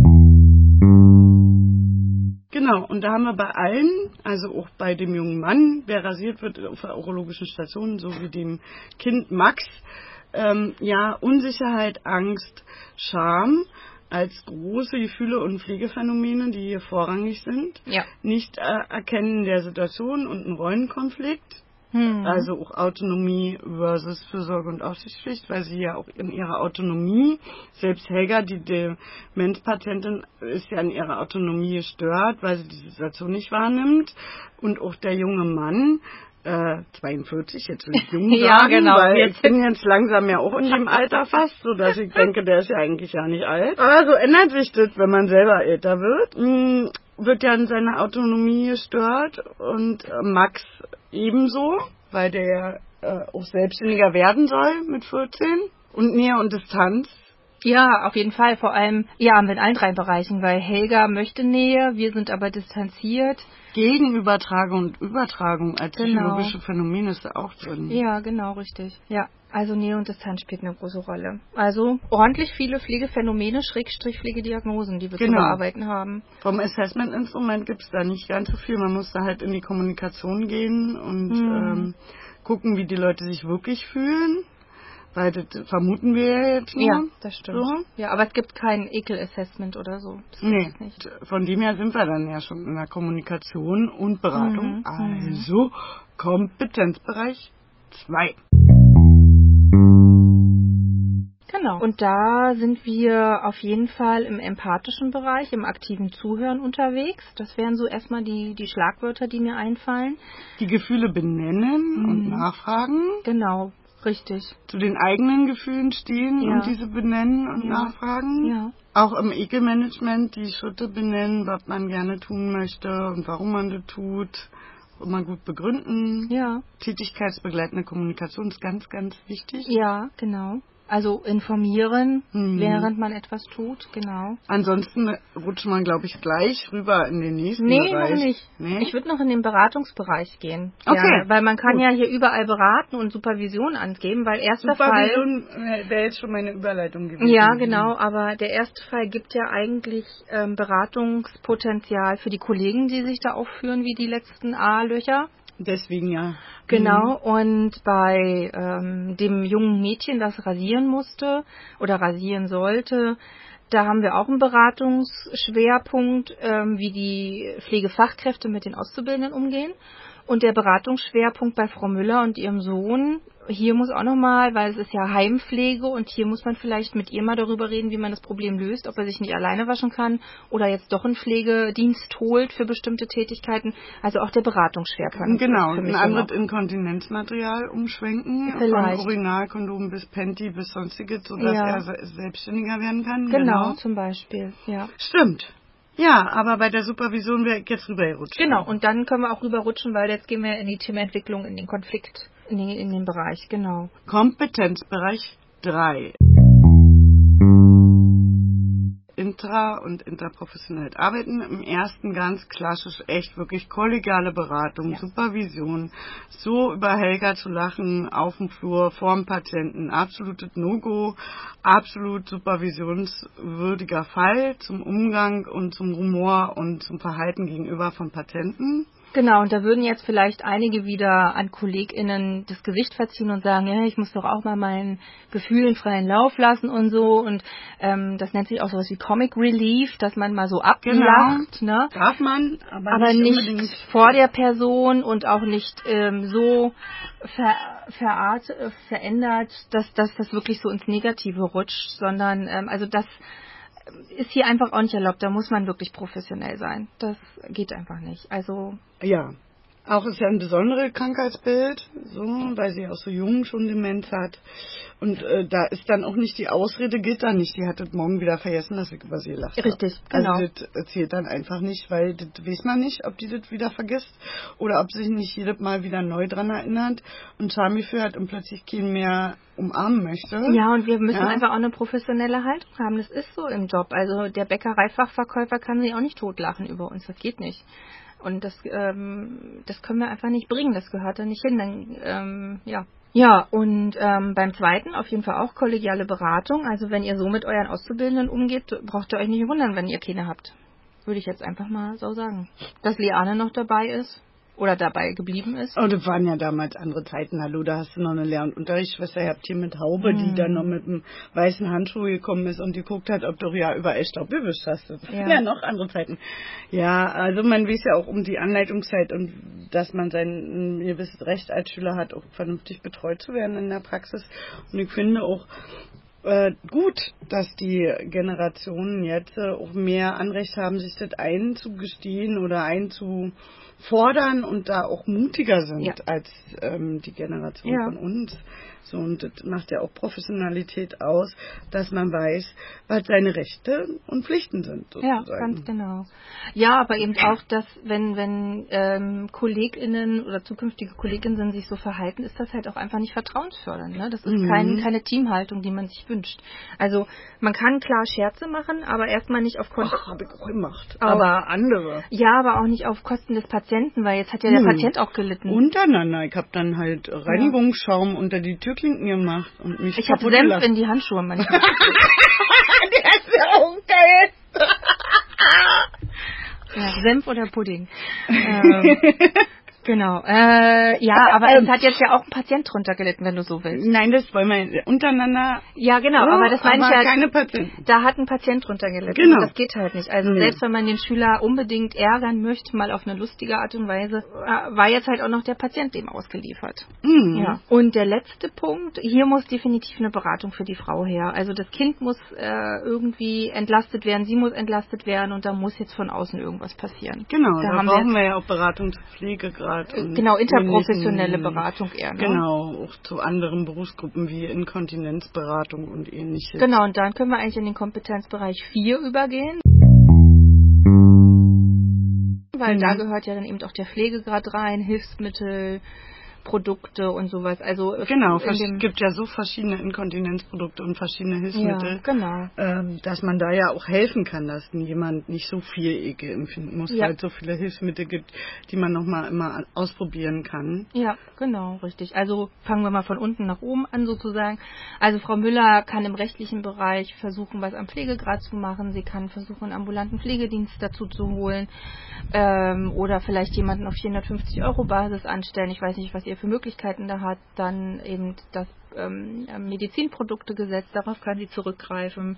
Genau, und da haben wir bei allen, also auch bei dem jungen Mann, der rasiert wird auf der urologischen Station, so wie dem Kind Max, ähm, ja, Unsicherheit, Angst, Scham als große Gefühle und Pflegephänomene, die hier vorrangig sind. Ja. Nicht äh, Erkennen der Situation und ein Rollenkonflikt. Hm. Also auch Autonomie versus Fürsorge und Aufsichtspflicht, weil sie ja auch in ihrer Autonomie, selbst Helga, die Demenzpatientin, ist ja in ihrer Autonomie gestört, weil sie die Situation nicht wahrnimmt. Und auch der junge Mann, äh, zweiundvierzig, jetzt will ich jung sagen, Ja, genau. weil Jetzt- ich bin jetzt langsam ja auch in dem Alter fast, so dass ich denke, der ist ja eigentlich ja nicht alt. Aber so ändert sich das, wenn man selber älter wird. Hm, wird ja in seiner Autonomie gestört und äh, Max ebenso, weil der ja äh, auch selbstständiger werden soll mit vierzehn. Und Nähe und Distanz Ja, auf jeden Fall. Vor allem, ja, mit allen drei Bereichen, weil Helga möchte Nähe, wir sind aber distanziert. Gegenübertragung und Übertragung als Genau. psychologische Phänomene ist da auch drin. Ja, genau, richtig. Ja, also Nähe und Distanz spielt eine große Rolle. Also ordentlich viele Pflegephänomene, Schrägstrich Pflegediagnosen, die wir Genau. zu bearbeiten haben. Vom Assessment-Instrument gibt es da nicht ganz so viel. Man muss da halt in die Kommunikation gehen und Hm. ähm, gucken, wie die Leute sich wirklich fühlen. Weil das vermuten wir ja jetzt nur. Ja, das stimmt. So. Ja, aber es gibt kein Ekel-Assessment oder so. Das Nee, gibt's nicht. von dem her sind wir dann ja schon in der Kommunikation und Beratung. Mhm. Also Kompetenzbereich zwei. Genau. Und da sind wir auf jeden Fall im empathischen Bereich, im aktiven Zuhören unterwegs. Das wären so erstmal die, die Schlagwörter, die mir einfallen. Die Gefühle benennen Mhm. und nachfragen. Genau, richtig. Zu den eigenen Gefühlen stehen Ja. und diese benennen und Ja. nachfragen. Ja. Auch im Ekelmanagement die Schritte benennen, was man gerne tun möchte und warum man das tut. Immer gut begründen. Ja. Tätigkeitsbegleitende Kommunikation ist ganz, ganz wichtig. Ja, genau. Also informieren, Mhm. während man etwas tut, genau. Ansonsten rutscht man, glaube ich, gleich rüber in den nächsten Nee, Bereich. noch nicht. Nee? Ich würde noch in den Beratungsbereich gehen. Okay. Gerne, weil man kann Gut. ja hier überall beraten und Supervision angeben, weil erster Fall... Supervision wäre jetzt schon meine Überleitung gewesen. Ja, genau, aber der erste Fall gibt ja eigentlich ähm, Beratungspotenzial für die Kollegen, die sich da aufführen wie die letzten A-Löcher. Deswegen ja. Genau, und bei ähm, dem jungen Mädchen, das rasieren musste oder rasieren sollte, da haben wir auch einen Beratungsschwerpunkt, ähm, wie die Pflegefachkräfte mit den Auszubildenden umgehen. Und der Beratungsschwerpunkt bei Frau Müller und ihrem Sohn, hier muss auch nochmal, weil es ist ja Heimpflege und hier muss man vielleicht mit ihr mal darüber reden, wie man das Problem löst, ob er sich nicht alleine waschen kann oder jetzt doch einen Pflegedienst holt für bestimmte Tätigkeiten. Also auch der Beratungsschwerpunkt. Genau, ist für mich ein anderes immer. Inkontinenzmaterial umschwenken, Vielleicht. von Urinalkondom bis Panty bis sonstiges, sodass Ja. er se- selbstständiger werden kann. Genau, zum Beispiel, ja. Stimmt. Ja, aber bei der Supervision wäre ich jetzt rübergerutscht. Genau, und dann können wir auch rüberrutschen, weil jetzt gehen wir in die Themenentwicklung, in den Konflikt, in den, in den Bereich, genau. Kompetenzbereich drei. Intra- und interprofessionell arbeiten. Im ersten ganz klassisch, echt wirklich kollegiale Beratung, Ja. Supervision. So über Helga zu lachen, auf dem Flur, vorm Patienten, absolutes No-Go, absolut supervisionswürdiger Fall zum Umgang und zum Humor und zum Verhalten gegenüber von Patienten. Genau, und da würden jetzt vielleicht einige wieder an KollegInnen das Gesicht verziehen und sagen, ja, ich muss doch auch mal meinen Gefühlen freien Lauf lassen und so. Und ähm, das nennt sich auch sowas wie Comic Relief, dass man mal so ablacht. Genau. Ne? Darf man, aber, Aber nicht, nicht unbedingt vor der Person und auch nicht ähm, so ver, verart, äh, verändert, dass, dass das wirklich so ins Negative rutscht, sondern ähm, also das ist hier einfach auch nicht erlaubt. Da muss man wirklich professionell sein. Das geht einfach nicht. Also Ja, auch ist ja ein besonderes Krankheitsbild, so, weil sie auch so jung schon Demenz hat. Und äh, da ist dann auch nicht die Ausrede, gilt dann nicht. Die hat das morgen wieder vergessen, dass ich über sie gelacht habe. Richtig, genau. Also das zählt dann einfach nicht, weil das weiß man nicht, ob die das wieder vergisst oder ob sie sich nicht jedes Mal wieder neu dran erinnert und Schamgefühl hat und plötzlich keinen mehr umarmen möchte. Ja, und wir müssen Ja. einfach auch eine professionelle Haltung haben. Das ist so im Job. Also der Bäckereifachverkäufer kann sich auch nicht totlachen über uns. Das geht nicht. Und das, ähm, das können wir einfach nicht bringen. Das gehört da nicht hin. Dann, ähm, ja. Ja, und ähm, beim zweiten auf jeden Fall auch kollegiale Beratung. Also wenn ihr so mit euren Auszubildenden umgeht, braucht ihr euch nicht wundern, wenn ihr keine habt. Würde ich jetzt einfach mal so sagen. Dass Liane noch dabei ist oder dabei geblieben ist. Oh, das waren ja damals andere Zeiten. Hallo, da hast du noch eine Lehr- und Unterrichtsschwester gehabt hier mit Haube, Mm. die dann noch mit einem weißen Handschuh gekommen ist und die guckt hat, ob du ja überall Staub gewischt hast. Das Ja. waren ja noch andere Zeiten. Ja, also man weiß ja auch um die Anleitungszeit und dass man sein gewisses Recht als Schüler hat, auch vernünftig betreut zu werden in der Praxis. Und ich finde auch äh, gut, dass die Generationen jetzt äh, auch mehr Anrecht haben, sich das einzugestehen oder einzu fordern und da auch mutiger sind ja. als ähm, die Generation ja. von uns. So, und das macht ja auch Professionalität aus, dass man weiß, was seine Rechte und Pflichten sind. Sozusagen. Ja, ganz genau. Ja, aber eben auch, dass wenn wenn ähm, KollegInnen oder zukünftige KollegInnen sich so verhalten, ist das halt auch einfach nicht vertrauensfördernd. Ne? Das ist Mhm. kein, keine Teamhaltung, die man sich wünscht. Also man kann klar Scherze machen, aber erstmal nicht auf Kosten... Ach, habe ich auch gemacht. Auch, aber andere. Ja, aber auch nicht auf Kosten des Patienten, weil jetzt hat ja der Nö. Patient auch gelitten. Untereinander. Ich habe dann halt Reinigungsschaum ja. unter die Türklinken gemacht und mich Ich habe Senf gelassen. In die Handschuhe manchmal. Der ist ja auch geil. Ja, Senf oder Pudding. ähm, genau. Äh, ja, aber ähm, es hat jetzt ja auch ein Patient drunter gelitten, wenn du so willst. Nein, das wollen wir untereinander. Ja, genau, oh, aber das meine ich ja. Keine Patienten. Da hat ein Patient drunter gelitten. Genau. Das geht halt nicht. Also nee. selbst wenn man den Schüler unbedingt ärgern möchte, mal auf eine lustige Art und Weise, war jetzt halt auch noch der Patient dem ausgeliefert. Mhm. Ja. Und der letzte Punkt, hier muss definitiv eine Beratung für die Frau her. Also das Kind muss äh, irgendwie entlastet werden, sie muss entlastet werden und da muss jetzt von außen irgendwas passieren. Genau, da da haben brauchen wir, wir ja auch Beratung zur Pflege gerade. Genau, interprofessionelle Beratung eher. Ne? Genau, auch zu anderen Berufsgruppen wie Inkontinenzberatung und ähnliches. Genau, und dann können wir eigentlich in den Kompetenzbereich vier übergehen. Weil mhm. da gehört ja dann eben auch der Pflegegrad rein, Hilfsmittel, Produkte und sowas. Also genau, es gibt ja so verschiedene Inkontinenzprodukte und verschiedene Hilfsmittel, ja, genau. ähm, dass man da ja auch helfen kann, dass jemand nicht so viel Ekel empfinden muss, ja. weil es so viele Hilfsmittel gibt, die man nochmal immer ausprobieren kann. Ja, genau, richtig. Also fangen wir mal von unten nach oben an sozusagen. Also Frau Müller kann im rechtlichen Bereich versuchen, was am Pflegegrad zu machen. Sie kann versuchen, einen ambulanten Pflegedienst dazu zu holen ähm, oder vielleicht jemanden auf vierhundertfünfzig Euro Basis anstellen. Ich weiß nicht, was ihr für Möglichkeiten da hat. Dann eben das ähm, Medizinproduktegesetz, darauf kann sie zurückgreifen.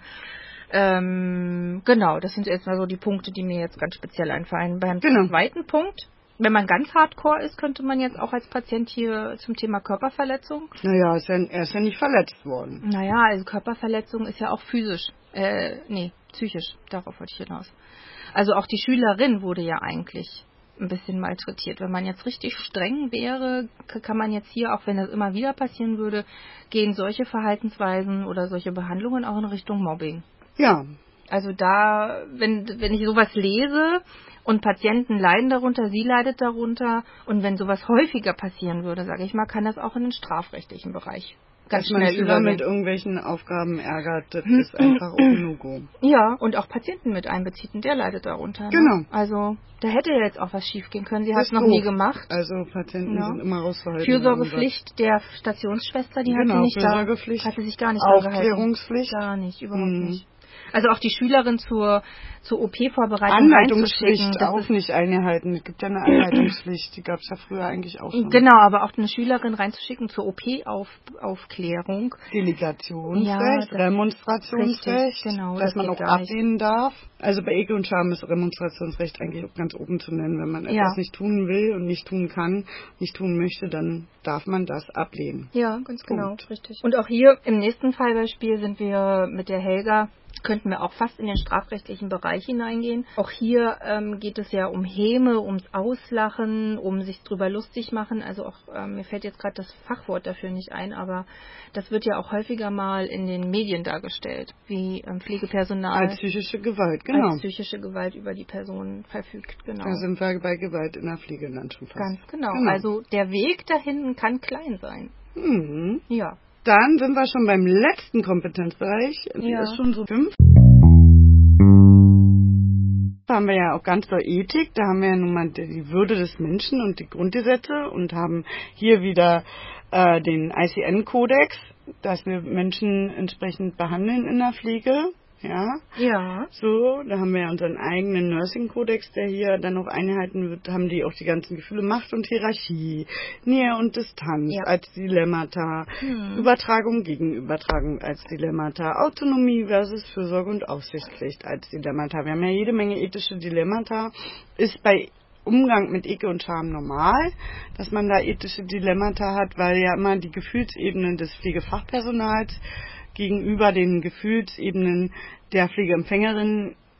Ähm, genau, das sind jetzt mal so die Punkte, die mir jetzt ganz speziell einfallen. Beim genau. zweiten Punkt, wenn man ganz hardcore ist, könnte man jetzt auch als Patient hier zum Thema Körperverletzung. Naja, ist ja, er ist ja nicht verletzt worden. Naja, also Körperverletzung ist ja auch physisch, äh, nee, psychisch, darauf wollte ich hinaus. Also auch die Schülerin wurde ja eigentlich ein bisschen malträtiert. Wenn man jetzt richtig streng wäre, kann man jetzt hier, auch wenn das immer wieder passieren würde, gehen solche Verhaltensweisen oder solche Behandlungen auch in Richtung Mobbing. Ja. Also da, wenn, wenn ich sowas lese und Patienten leiden darunter, sie leidet darunter und wenn sowas häufiger passieren würde, sage ich mal, kann das auch in den strafrechtlichen Bereich ganz Dass man schnell Schüler übergehen. mit irgendwelchen Aufgaben ärgert, das ist einfach auch ein No-Go. Ja, und auch Patienten mit einbezieht und der leidet darunter. Ne? Genau. Also da hätte ja jetzt auch was schief gehen können. Sie hat es noch doof. nie gemacht. Also Patienten ja. sind immer rauszuhalten. Fürsorgepflicht der Stationsschwester, die genau, hat sie nicht Fürsorgepflicht, da, hat sie sich gar nicht Aufklärungspflicht. Gar nicht, überhaupt mhm. nicht. Also auch die Schülerin zur, zur O P-Vorbereitung Anleitungspflicht das auch ist, nicht eingehalten. Es gibt ja eine Anleitungspflicht, die gab es ja früher eigentlich auch schon. Genau, aber auch eine Schülerin reinzuschicken zur O P-Aufklärung. Delegationsrecht, ja, Remonstrationsrecht, richtig, genau, dass das man auch ablehnen darf. Also bei Ekel und Scham ist Remonstrationsrecht eigentlich auch ganz oben zu nennen. Wenn man ja. etwas nicht tun will und nicht tun kann, nicht tun möchte, dann darf man das ablehnen. Ja, ganz genau, Punkt. richtig. Und auch hier im nächsten Fallbeispiel sind wir mit der Helga, könnten wir auch fast in den strafrechtlichen Bereich hineingehen. Auch hier ähm, geht es ja um Häme, ums Auslachen, um sich drüber lustig machen. Also auch, ähm, mir fällt jetzt gerade das Fachwort dafür nicht ein, aber das wird ja auch häufiger mal in den Medien dargestellt, wie ähm, Pflegepersonal als psychische Gewalt, genau. Als psychische Gewalt über die Person verfügt, genau. Da sind wir bei Gewalt in der Pflege dann schon fast. Ganz genau. genau. Also der Weg dahin kann klein sein. Mhm. Ja. Dann sind wir schon beim letzten Kompetenzbereich. Das ja. ist schon so fünf. Da haben wir ja auch ganz doll Ethik. Da haben wir ja nun mal die Würde des Menschen und die Grundgesetze und haben hier wieder äh, den I C N-Kodex, dass wir Menschen entsprechend behandeln in der Pflege. Ja. Ja. So, da haben wir ja unseren eigenen Nursing-Kodex, der hier dann noch eingehalten wird, haben die auch die ganzen Gefühle Macht und Hierarchie, Nähe und Distanz ja. als Dilemmata, hm. Übertragung gegen Übertragung als Dilemmata, Autonomie versus Fürsorge und Aufsichtspflicht als Dilemmata. Wir haben ja jede Menge ethische Dilemmata. Ist bei Umgang mit Ekel und Scham normal, dass man da ethische Dilemmata hat, weil ja immer die Gefühlsebenen des Pflegefachpersonals gegenüber den Gefühlsebenen der Pflegeempfängerin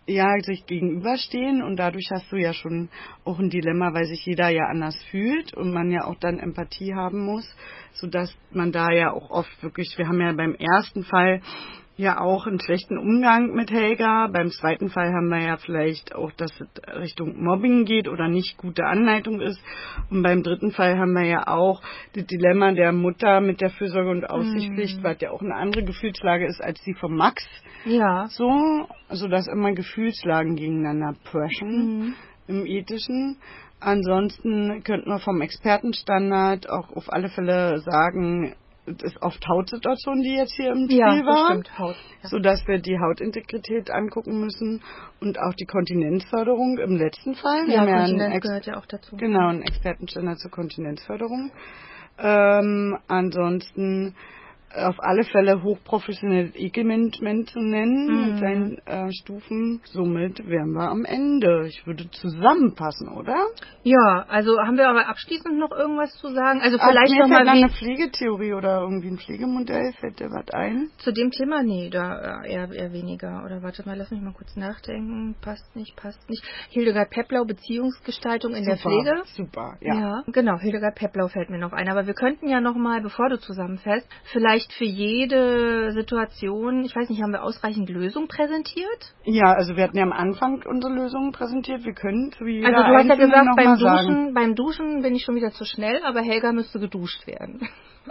ja, sich gegenüberstehen und dadurch hast du ja schon auch ein Dilemma, weil sich jeder ja anders fühlt und man ja auch dann Empathie haben muss, sodass man da ja auch oft wirklich, wir haben ja beim ersten Fall ja auch einen schlechten Umgang mit Helga, beim zweiten Fall haben wir ja vielleicht auch, dass es Richtung Mobbing geht oder nicht gute Anleitung ist und beim dritten Fall haben wir ja auch das Dilemma der Mutter mit der Fürsorge und Aufsichtspflicht, mhm. was ja auch eine andere Gefühlslage ist als die von Max. Ja. So, also dass immer Gefühlslagen gegeneinander preschen mhm. im Ethischen. Ansonsten könnten wir vom Expertenstandard auch auf alle Fälle sagen, es ist oft Hautsituation, die jetzt hier im Spiel ja, war, stimmt, Haut, ja. sodass wir die Hautintegrität angucken müssen und auch die Kontinenzförderung im letzten Fall. Wir ja, haben ja Kontinenz einen Ex- gehört ja auch dazu. Genau, einen Expertenstandard zur Kontinenzförderung. Ähm, ansonsten auf alle Fälle hochprofessionelles Ekelmanagement zu nennen mhm. mit seinen äh, Stufen. Somit wären wir am Ende. Ich würde zusammenpassen, oder? Ja, also haben wir aber abschließend noch irgendwas zu sagen? Also Ach, vielleicht mir noch mal fällt wie eine Pflegetheorie oder irgendwie ein Pflegemodell. Fällt dir was ein? Zu dem Thema? Nee, da eher, eher weniger. Oder warte mal, lass mich mal kurz nachdenken. Passt nicht, passt nicht. Hildegard Pepplau, Beziehungsgestaltung in super, der Pflege. Super, ja. Ja, genau. Hildegard Pepplau fällt mir noch ein. Aber wir könnten ja noch mal, bevor du zusammenfährst, vielleicht für jede Situation, ich weiß nicht, haben wir ausreichend Lösungen präsentiert? Ja, also wir hatten ja am Anfang unsere Lösungen präsentiert. Wir können zu jeder Also du hast ja gesagt, beim Duschen, sagen. beim Duschen bin ich schon wieder zu schnell, aber Helga müsste geduscht werden.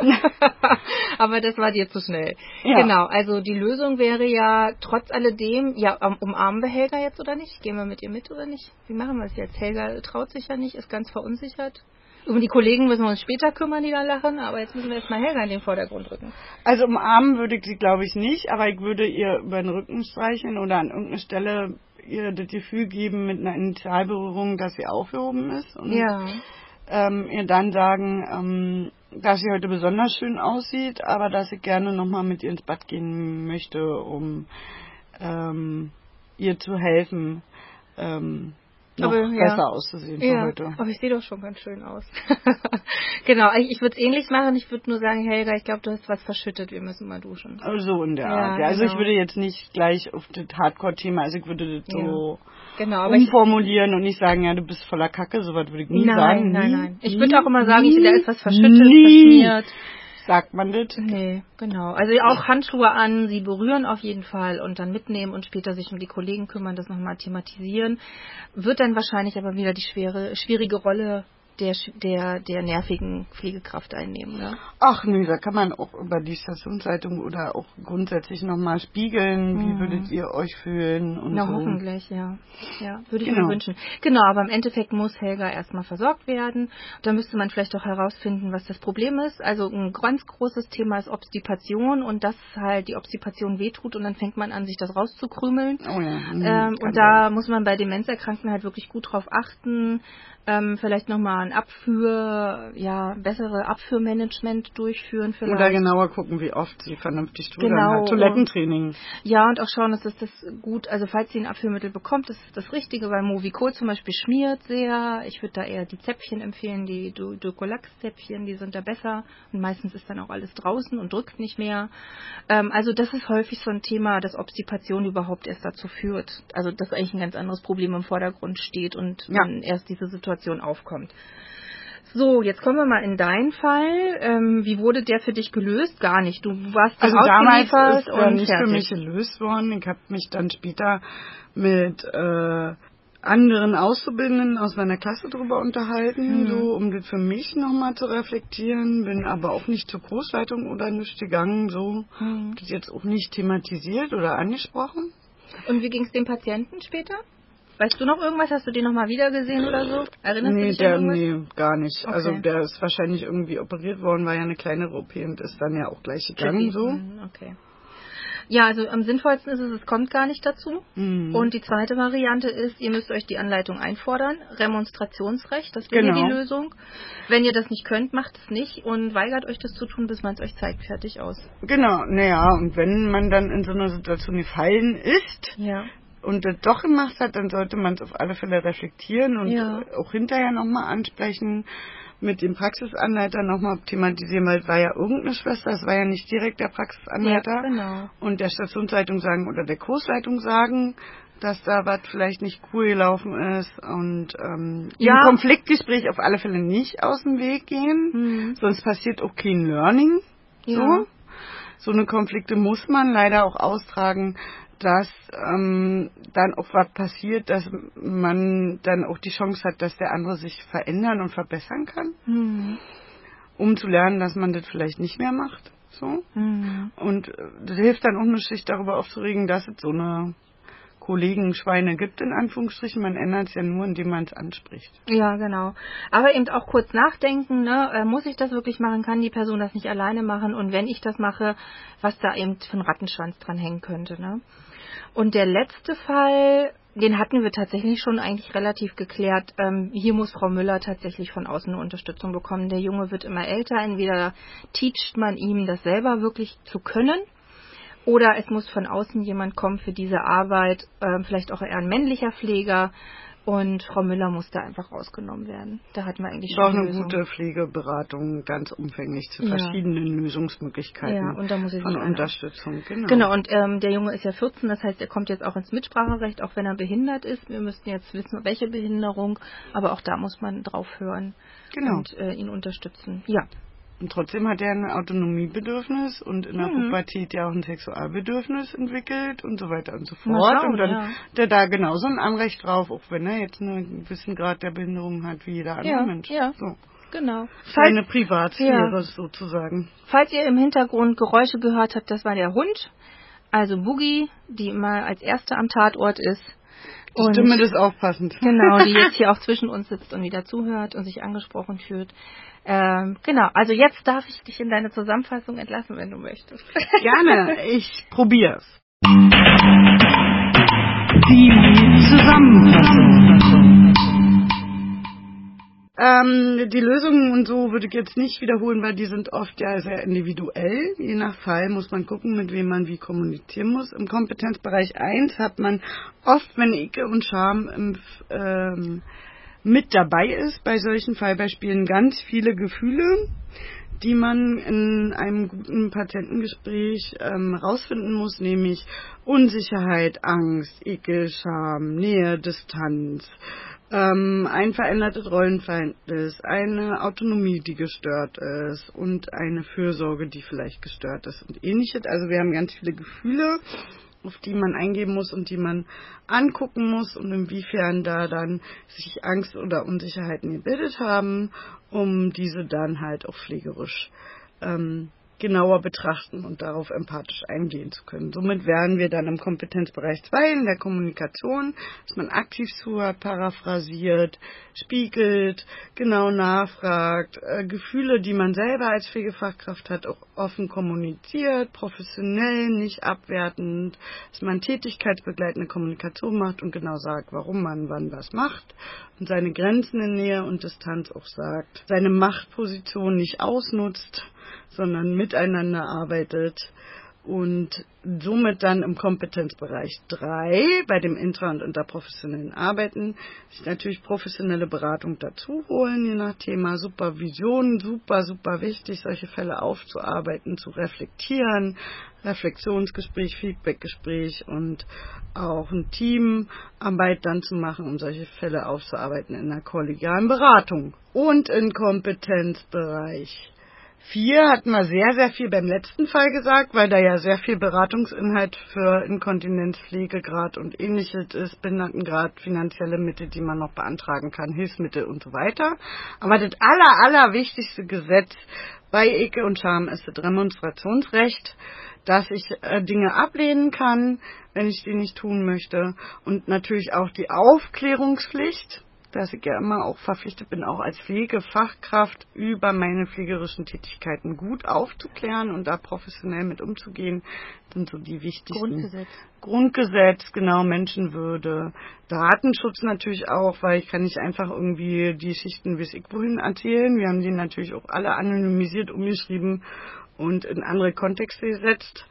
Aber das war dir zu schnell. Ja. Genau, also die Lösung wäre ja trotz alledem, ja, umarmen wir Helga jetzt oder nicht? Gehen wir mit ihr mit oder nicht? Wie machen wir es jetzt? Helga traut sich ja nicht, ist ganz verunsichert. Um die Kollegen müssen wir uns später kümmern, die da lachen, aber jetzt müssen wir erstmal Helga in den Vordergrund rücken. Also umarmen würde ich sie, glaube ich, nicht, aber ich würde ihr über den Rücken streichen oder an irgendeiner Stelle ihr das Gefühl geben mit einer Initialberührung, dass sie aufgehoben ist. Und ja. ähm, ihr dann sagen, ähm, dass sie heute besonders schön aussieht, aber dass ich gerne nochmal mit ihr ins Bad gehen möchte, um ähm, ihr zu helfen, ähm, noch aber, besser ja. auszusehen für ja. heute. Aber ich sehe doch schon ganz schön aus. Genau, ich, ich würde es ähnlich machen. Ich würde nur sagen, Helga, ich glaube, du hast was verschüttet, wir müssen mal duschen. So in der ja, Art. Ja, also genau. ich würde jetzt nicht gleich auf das Hardcore-Thema, also ich würde das so ja. genau, aber umformulieren ich, und nicht sagen, ja, du bist voller Kacke, so was würde ich nie nein, sagen. Nein, nie, nein, nein. Ich nie, würde auch immer sagen, nie, ich, da ist was verschüttet, nie. verschmiert. Sagt man das? Nee, genau. Also auch Handschuhe an, sie berühren auf jeden Fall und dann mitnehmen und später sich um die Kollegen kümmern, das nochmal thematisieren. Wird dann wahrscheinlich aber wieder die schwere, schwierige Rolle der, der, der nervigen Pflegekraft einnehmen, ne? Ach nee, da kann man auch über die Stationszeitung oder auch grundsätzlich nochmal spiegeln, mhm. wie würdet ihr euch fühlen und Na, so. hoffentlich, ja. Ja, würde ich genau. mir wünschen. Genau, aber im Endeffekt muss Helga erstmal versorgt werden. Da müsste man vielleicht auch herausfinden, was das Problem ist. Also ein ganz großes Thema ist Obstipation und dass halt die Obstipation wehtut und dann fängt man an, sich das rauszukrümeln. Oh ja. Mhm, ähm, und da sein. Muss man bei Demenzerkrankten halt wirklich gut drauf achten. Ähm, vielleicht nochmal ein Abführ, ja, bessere Abführmanagement durchführen vielleicht. Oder genauer gucken, wie oft sie vernünftig tun. Genau. Halt Toilettentraining. Ja, und auch schauen, dass das, das gut, also falls sie ein Abführmittel bekommt, das ist das Richtige, weil Movicol zum Beispiel schmiert sehr. Ich würde da eher die Zäpfchen empfehlen, die Dulcolax-Zäpfchen, die sind da besser. Und meistens ist dann auch alles draußen und drückt nicht mehr. Ähm, also das ist häufig so ein Thema, dass Obstipation überhaupt erst dazu führt. Also dass eigentlich ein ganz anderes Problem im Vordergrund steht und ja. dann erst diese Situation aufkommt. So, jetzt kommen wir mal in deinen Fall. Ähm, wie wurde der für dich gelöst? Gar nicht. Du warst also damals ist und er nicht fertig. für mich gelöst worden. Ich habe mich dann später mit äh, anderen Auszubildenden aus meiner Klasse drüber unterhalten, mhm. so um das für mich nochmal zu reflektieren. Bin aber auch nicht zur Großleitung oder nichts gegangen. So, mhm. das jetzt auch nicht thematisiert oder angesprochen. Und wie ging es dem Patienten später? Weißt du noch irgendwas? Hast du den nochmal wieder gesehen oder so? Erinnerst nee, du dich der, an irgendwas? Nee, gar nicht. Okay. Also der ist wahrscheinlich irgendwie operiert worden, war ja eine kleinere O P und ist dann ja auch gleich gegangen. So. Okay. Ja, also am sinnvollsten ist es, es kommt gar nicht dazu. Mhm. Und die zweite Variante ist, ihr müsst euch die Anleitung einfordern. Remonstrationsrecht, das wäre genau. die Lösung. Wenn ihr das nicht könnt, macht es nicht und weigert euch das zu tun, bis man es euch zeigt. Fertig aus. Genau, naja, und wenn man dann in so einer Situation gefallen ist, ja. und das doch gemacht hat, dann sollte man es auf alle Fälle reflektieren und ja. auch hinterher nochmal ansprechen, mit dem Praxisanleiter nochmal thematisieren, weil es war ja irgendeine Schwester, es war ja nicht direkt der Praxisanleiter. Ja, genau. Und der Stationsleitung sagen oder der Kursleitung sagen, dass da was vielleicht nicht cool gelaufen ist und ähm, Ja. im Konfliktgespräch auf alle Fälle nicht aus dem Weg gehen, Mhm. sonst passiert auch kein Learning. Ja. So. So eine Konflikte muss man leider auch austragen, dass ähm, dann auch was passiert, dass man dann auch die Chance hat, dass der andere sich verändern und verbessern kann, Mhm. um zu lernen, dass man das vielleicht nicht mehr macht. So. Mhm. Und äh, das hilft dann auch nicht, sich darüber aufzuregen, dass es so eine Kollegenschweine gibt, in Anführungsstrichen. Man ändert es ja nur, indem man es anspricht. Ja, genau. Aber eben auch kurz nachdenken, ne? Äh, muss ich das wirklich machen? Kann die Person das nicht alleine machen? Und wenn ich das mache, was da eben für ein Rattenschwanz dran hängen könnte, ne? Und der letzte Fall, den hatten wir tatsächlich schon eigentlich relativ geklärt. Ähm, hier muss Frau Müller tatsächlich von außen eine Unterstützung bekommen. Der Junge wird immer älter. Entweder teacht man ihm, das selber wirklich zu können, oder es muss von außen jemand kommen für diese Arbeit, ähm, vielleicht auch eher ein männlicher Pfleger. Und Frau Müller muss da einfach rausgenommen werden. Da hatten wir eigentlich Ich schon brauche eine eine Lösung. gute Pflegeberatung, ganz umfänglich zu Ja. verschiedenen Lösungsmöglichkeiten Ja, und da muss sie von sich einer- Unterstützung. Genau. Genau, und ähm, der Junge ist ja vierzehn, das heißt, er kommt jetzt auch ins Mitspracherecht, auch wenn er behindert ist. Wir müssten jetzt wissen, welche Behinderung, aber auch da muss man drauf hören Genau. und äh, ihn unterstützen. Ja. Und trotzdem hat er ein Autonomiebedürfnis und in der Mhm. Pubertät ja auch ein Sexualbedürfnis entwickelt und so weiter und so Mal fort. schauen, und dann ja. hat er da genauso ein Anrecht drauf, auch wenn er jetzt einen gewissen Grad der Behinderung hat wie jeder andere Ja, Mensch. ja. So. Genau. Seine Privatsphäre Ja. sozusagen. Falls ihr im Hintergrund Geräusche gehört habt, das war der Hund, also Boogie, die immer als Erste am Tatort ist. Die Stimme ist auch passend. Genau, die jetzt hier auch zwischen uns sitzt und wieder zuhört und sich angesprochen fühlt. Ähm, genau, also jetzt darf ich dich in deine Zusammenfassung entlassen, wenn du möchtest. Gerne, ich probier's. Die Zusammenfassung. Ähm, die Lösungen und so würde ich jetzt nicht wiederholen, weil die sind oft ja sehr individuell. Je nach Fall muss man gucken, mit wem man wie kommunizieren muss. Im Kompetenzbereich eins hat man oft, wenn Ekel und Scham im, ähm, mit dabei ist, bei solchen Fallbeispielen ganz viele Gefühle, die man in einem guten Patientengespräch ähm, rausfinden muss, nämlich Unsicherheit, Angst, Ekel, Scham, Nähe, Distanz, ähm, ein verändertes Rollenverhältnis, eine Autonomie, die gestört ist und eine Fürsorge, die vielleicht gestört ist und ähnliches. Also wir haben ganz viele Gefühle, auf die man eingehen muss und die man angucken muss und inwiefern da dann sich Angst oder Unsicherheiten gebildet haben, um diese dann halt auch pflegerisch ähm, genauer betrachten und darauf empathisch eingehen zu können. Somit wären wir dann im Kompetenzbereich zwei in der Kommunikation, dass man aktiv zuhört, paraphrasiert, spiegelt, genau nachfragt, äh, Gefühle, die man selber als Pflegefachkraft hat, auch offen kommuniziert, professionell, nicht abwertend, dass man tätigkeitsbegleitende Kommunikation macht und genau sagt, warum man wann was macht und seine Grenzen in Nähe und Distanz auch sagt, seine Machtposition nicht ausnutzt, sondern miteinander arbeitet und somit dann im Kompetenzbereich drei bei dem intra- und interprofessionellen Arbeiten sich natürlich professionelle Beratung dazu holen, je nach Thema. Supervision, super, super wichtig, solche Fälle aufzuarbeiten, zu reflektieren, Reflexionsgespräch, Feedbackgespräch und auch ein Teamarbeit dann zu machen, um solche Fälle aufzuarbeiten in einer kollegialen Beratung. Und im Kompetenzbereich vier hatten wir sehr, sehr viel beim letzten Fall gesagt, weil da ja sehr viel Beratungsinhalt für Inkontinenz, Pflegegrad und ähnliches ist, Behindertengrad, finanzielle Mittel, die man noch beantragen kann, Hilfsmittel und so weiter. Aber das aller, aller wichtigste Gesetz bei Ekel und Scham ist das Demonstrationsrecht, dass ich äh, Dinge ablehnen kann, wenn ich die nicht tun möchte. Und natürlich auch die Aufklärungspflicht, dass ich ja immer auch verpflichtet bin, auch als Pflegefachkraft über meine pflegerischen Tätigkeiten gut aufzuklären und da professionell mit umzugehen, sind so die wichtigsten. Grundgesetz. Grundgesetz, genau, Menschenwürde, Datenschutz natürlich auch, weil ich kann nicht einfach irgendwie die Schichten bis ich wohin erzählen. Wir haben die natürlich auch alle anonymisiert umgeschrieben und in andere Kontexte gesetzt.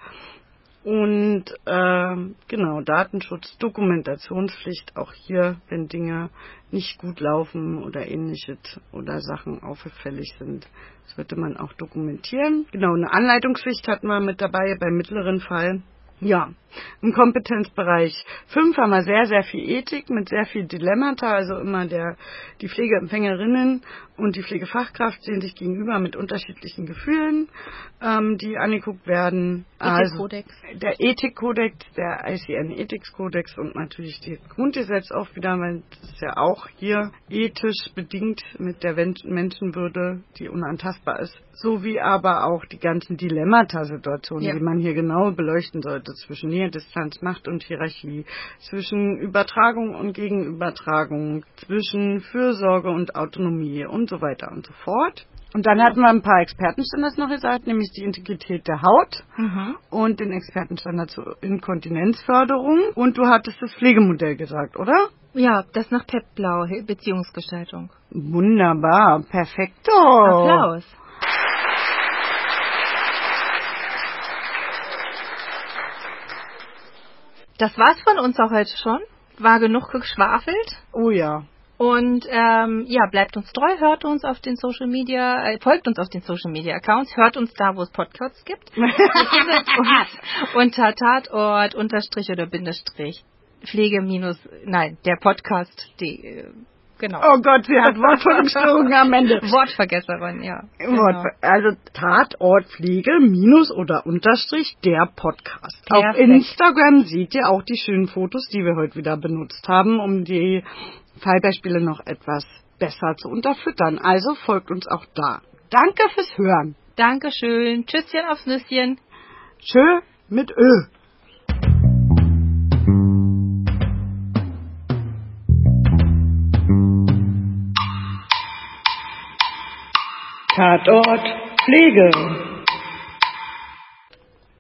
Und äh, genau, Datenschutz, Dokumentationspflicht, auch hier, wenn Dinge nicht gut laufen oder ähnliches oder Sachen auffällig sind, sollte man auch dokumentieren. Genau, eine Anleitungspflicht hatten wir mit dabei beim mittleren Fall. Ja, im Kompetenzbereich fünf haben wir sehr, sehr viel Ethik mit sehr viel Dilemmata. Also immer der, die Pflegeempfängerinnen und die Pflegefachkraft sehen sich gegenüber mit unterschiedlichen Gefühlen, ähm, die angeguckt werden. Ethikkodex. Also der Ethikkodex, der I C N-Ethikskodex und natürlich das Grundgesetz auch wieder, weil das ist ja auch hier ethisch bedingt mit der Menschenwürde, die unantastbar ist. Sowie aber auch die ganzen Dilemmata-Situationen, ja. die man hier genau beleuchten sollte zwischen Nähe, Distanz, Macht und Hierarchie, zwischen Übertragung und Gegenübertragung, zwischen Fürsorge und Autonomie und so weiter und so fort. Und dann hatten wir ein paar Expertenstandards noch gesagt, nämlich die Integrität der Haut mhm. und den Expertenstandard zur Inkontinenzförderung. Und du hattest das Pflegemodell gesagt, oder? Ja, das nach Pep Blau, Beziehungsgestaltung. Wunderbar, perfekto. Applaus. Das war's von uns auch heute schon. War genug geschwafelt. Oh ja. Und ähm, ja, bleibt uns treu, hört uns auf den Social Media, äh, folgt uns auf den Social Media Accounts, hört uns da, wo es Podcasts gibt. Ihr findet uns unter Tatort, Unterstrich oder Bindestrich, Pflege minus, nein, der Podcast, die, äh, genau. Oh Gott, sie hat Wortverwechslung am Ende. Wortvergesserin, ja. Genau. Wort, also Tatort Pflege minus oder Unterstrich der Podcast. Perfekt. Auf Instagram seht ihr auch die schönen Fotos, die wir heute wieder benutzt haben, um die Fallbeispiele noch etwas besser zu unterfüttern. Also folgt uns auch da. Danke fürs Hören. Dankeschön. Tschüsschen aufs Nüsschen. Tschö mit Ö. Tatort Pflege.